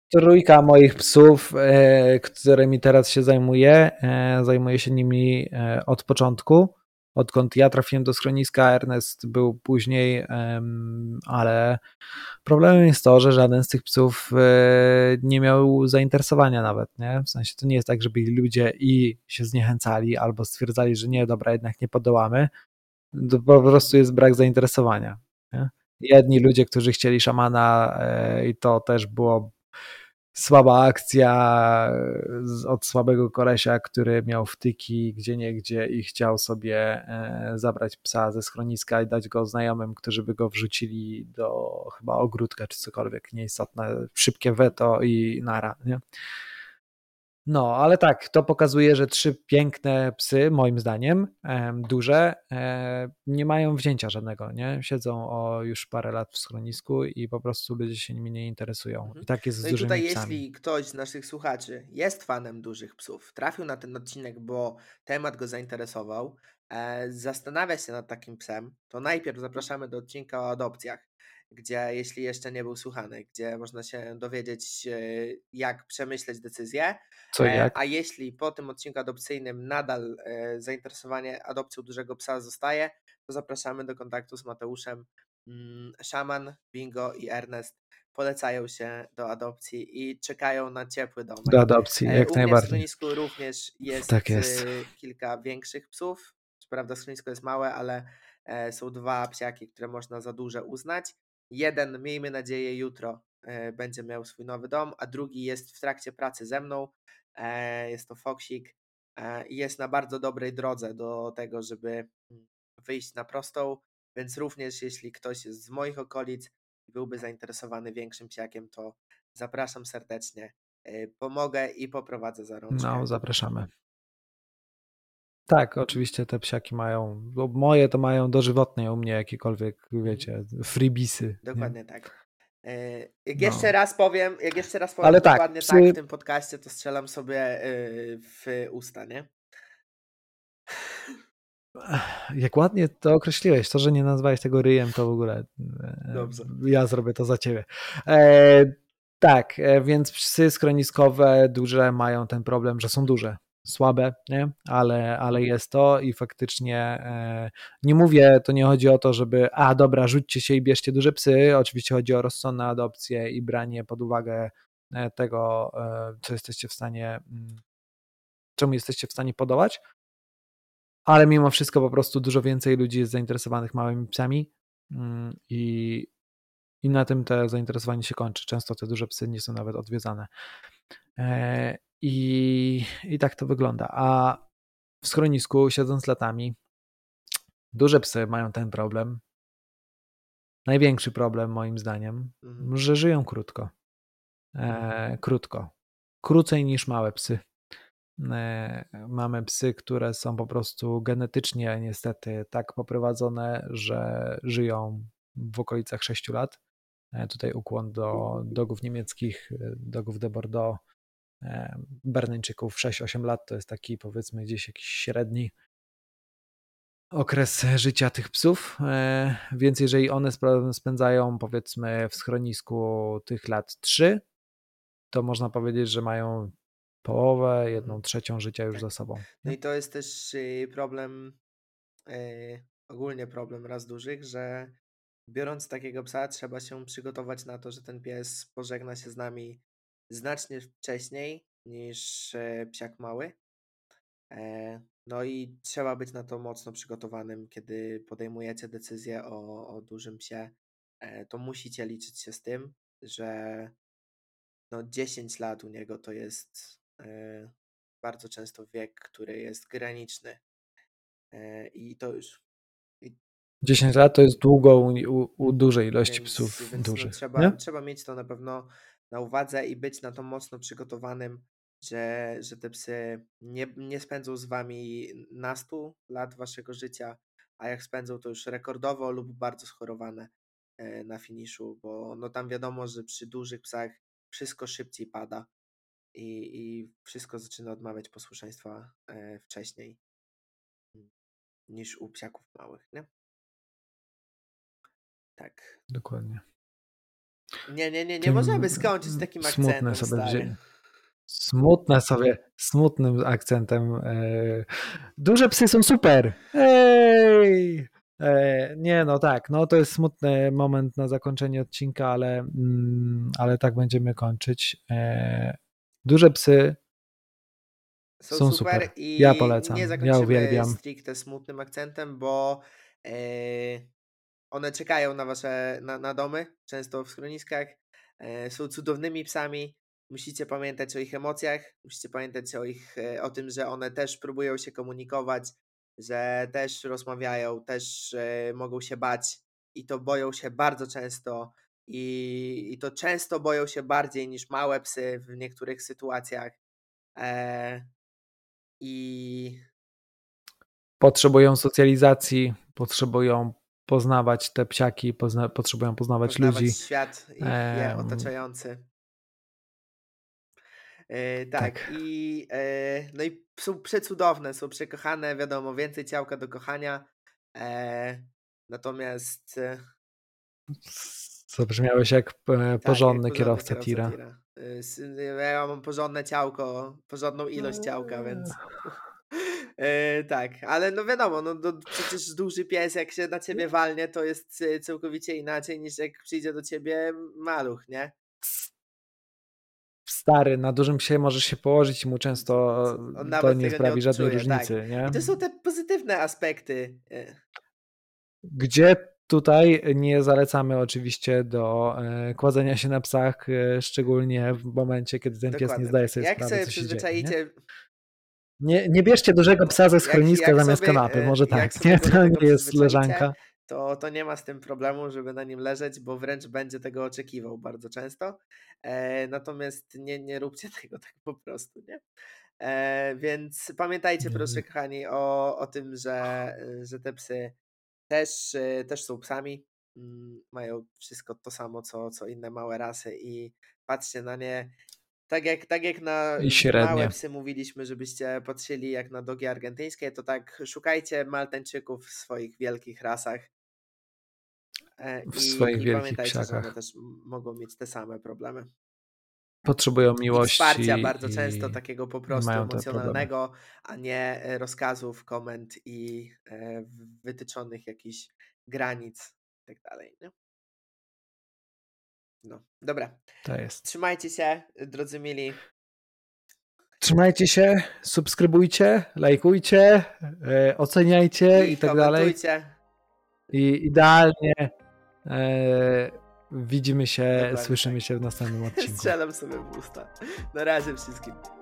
trójka moich psów, e, którymi teraz się zajmuję, e, zajmuję się nimi e, od początku, odkąd ja trafiłem do schroniska. Ernest był później, em, ale problemem jest to, że żaden z tych psów e, nie miał zainteresowania nawet, nie? W sensie to nie jest tak, że byli ludzie i się zniechęcali albo stwierdzali, że nie, dobra, jednak nie podołamy. To po prostu jest brak zainteresowania, nie? Jedni ludzie, którzy chcieli szamana, e, i to też było słaba akcja z, od słabego kolesia, który miał wtyki gdzieniegdzie i chciał sobie e, zabrać psa ze schroniska i dać go znajomym, którzy by go wrzucili do chyba ogródka czy cokolwiek, nieistotne, szybkie weto i nara, nie? No, ale tak, to pokazuje, że trzy piękne psy, moim zdaniem, em, duże, e, nie mają wzięcia żadnego, nie? Siedzą o już parę lat w schronisku i po prostu ludzie się nimi nie interesują. I Mhm. tak jest z No i dużymi tutaj, psami. jeśli ktoś z naszych słuchaczy jest fanem dużych psów, trafił na ten odcinek, bo temat go zainteresował, e, zastanawia się nad takim psem, to najpierw zapraszamy do odcinka o adopcjach, gdzie, jeśli jeszcze nie był słuchany, gdzie można się dowiedzieć, e, jak przemyśleć decyzję. Co i E, jak? a jeśli po tym odcinku adopcyjnym nadal e, zainteresowanie adopcją dużego psa zostaje, to zapraszamy do kontaktu z Mateuszem. Mm, Szaman, Bingo i Ernest polecają się do adopcji i czekają na ciepły Do domek. adopcji, E, jak U mnie w najbardziej. schronisku również Tak jest jest. y, kilka większych psów. Co prawda schronisko jest małe, ale e, są dwa psiaki, które można za duże uznać. Jeden, miejmy nadzieję, jutro e, będzie miał swój nowy dom, a drugi jest w trakcie pracy ze mną. E, Jest to Foksik e, i jest na bardzo dobrej drodze do tego, żeby mm, wyjść na prostą, więc również jeśli ktoś jest z moich okolic i byłby zainteresowany większym psiakiem, to zapraszam serdecznie. Y, Pomogę i poprowadzę za No, rączkę. zapraszamy. Tak, oczywiście te psiaki mają, bo moje to mają dożywotnie u mnie jakiekolwiek, Mhm. wiecie, freebisy, nie? Dokładnie tak. Y, Jak jeszcze No. raz powiem, jak jeszcze raz powiem Ale tak, dokładnie tak w psy, tym podcaście, to strzelam sobie y, w usta, nie? jak ładnie to określiłeś, to, że nie nazwałeś tego ryjem, to w ogóle e, Dobrze. ja zrobię to za ciebie. E, tak, e, więc psy schroniskowe duże mają ten problem, że są duże, słabe, nie? Ale, ale jest to i faktycznie e, nie mówię, to nie chodzi o to, żeby a dobra, rzućcie się i bierzcie duże psy, oczywiście chodzi o rozsądne adopcje i branie pod uwagę e, tego, e, co jesteście w stanie, mm, czemu jesteście w stanie podołać, ale mimo wszystko po prostu dużo więcej ludzi jest zainteresowanych małymi psami mm, i, i na tym te zainteresowanie się kończy. Często te duże psy nie są nawet odwiedzane. E, I, I tak to wygląda. A w schronisku, siedząc latami, duże psy mają ten problem, największy problem moim zdaniem, Mhm. że żyją krótko. E, krótko. Krócej niż małe psy. E, Mamy psy, które są po prostu genetycznie niestety tak poprowadzone, że żyją w okolicach sześciu lat. E, Tutaj ukłon do dogów niemieckich, e, dogów de Bordeaux, e, Berneńczyków sześć osiem lat to jest taki, powiedzmy, gdzieś jakiś średni okres życia tych psów, e, więc jeżeli one spra- spędzają, powiedzmy, w schronisku tych lat trzy, to można powiedzieć, że mają połowę, Mhm. jedną trzecią życia już za Tak. sobą. No Nie? i to jest też y, problem, y, ogólnie problem raz dużych, że biorąc takiego psa, trzeba się przygotować na to, że ten pies pożegna się z nami znacznie wcześniej niż e, psiak mały. E, No i trzeba być na to mocno przygotowanym, kiedy podejmujecie decyzję o, o dużym psie. E, To musicie liczyć się z tym, że no dziesięć lat u niego to jest e, bardzo często wiek, który jest graniczny. E, I to już. I dziesięć lat to jest długo u, u, u dużej ilości Więc, psów więc no dużych, trzeba, nie? trzeba mieć to na pewno na uwadze i być na to mocno przygotowanym, że, że te psy nie, nie spędzą z wami nastu lat waszego życia, a jak spędzą, to już rekordowo lub bardzo schorowane e, na finiszu, bo no tam wiadomo, że przy dużych psach wszystko szybciej pada i, i wszystko zaczyna odmawiać posłuszeństwa e, wcześniej mm, niż u psiaków małych, nie? Tak. Dokładnie. Nie, nie, nie, nie możemy Tym skończyć takim smutne akcentem, sobie stary. wzięli. Smutne sobie, smutnym akcentem. E, duże psy są super. Ej! E, nie, no tak, no to jest smutny moment na zakończenie odcinka, ale, mm, ale tak będziemy kończyć. E, duże psy Są są super super. Ja i nie polecam. Ja zakończymy uwielbiam. stricte smutnym akcentem, bo e, one czekają na wasze, na, na domy, często w schroniskach. E, są cudownymi psami. Musicie pamiętać o ich emocjach, musicie pamiętać o ich, e, o tym, że one też próbują się komunikować, że też rozmawiają, też e, mogą się bać i to boją się bardzo często i, i to często boją się bardziej niż małe psy w niektórych sytuacjach. E, I Potrzebują socjalizacji, potrzebują poznawać te psiaki, pozna, potrzebują poznawać poznawać ludzi. świat ich je Em, otaczający. E, tak, tak. i e, no i są przecudowne, są przekochane, wiadomo, więcej ciałka do kochania. E, natomiast e, Zabrzmiałeś jak e, tak, jak porządny porządny kierowca kierowca tira. tira. E, s- ja mam porządne ciałko, porządną ilość ciałka, więc e, tak, ale no wiadomo, no to przecież duży pies jak się na ciebie walnie, to jest e, całkowicie inaczej niż jak przyjdzie do ciebie maluch, nie? Stary, na dużym psie możesz się położyć i mu często On to nawet nie tego nie sprawi żadnej odczuje, tak. różnicy, nie? I to są te pozytywne aspekty. e, Gdzie tutaj nie zalecamy oczywiście do e, kładzenia się na psach, e, szczególnie w momencie, kiedy ten pies nie Dokładnie zdaje tak. sobie Jak sprawy, sobie co się dzieje, nie? przyzwyczajicie, Nie, nie bierzcie dużego psa ze jak, schroniska jak, zamiast sobie, kanapy, e, może jak tak, sobie nie? go do To tego nie jest przyzwyczajicie, leżanka. to, to nie ma z tym problemu, żeby na nim leżeć, bo wręcz będzie tego oczekiwał bardzo często. E, natomiast nie, nie róbcie tego tak po prostu, nie? E, więc pamiętajcie, proszę kochani, o, o tym, że, że te psy też, e, też są psami. Mm, Mają wszystko to samo, co, co inne małe rasy i patrzcie na nie. Tak jak, tak jak na I małe średnie psy mówiliśmy, żebyście patrzyli jak na dogi argentyńskie, to tak szukajcie Maltańczyków w swoich wielkich rasach e, w i, swoich i wielkich pamiętajcie, że one psiakach. też m- mogą mieć te same problemy. Potrzebują I wsparcia miłości bardzo często, i, takiego po i prostu mają te problemy. emocjonalnego, a nie e, rozkazów, komend i e, wytyczonych jakichś granic i tak dalej. Nie? No, dobra. To jest. Trzymajcie się, drodzy mili. Trzymajcie się, subskrybujcie, lajkujcie, e, oceniajcie i I tak dalej. komentujcie. I idealnie e, widzimy się, Dokładnie tak. słyszymy się w następnym odcinku. Strzelam sobie w usta. Na razie wszystkim.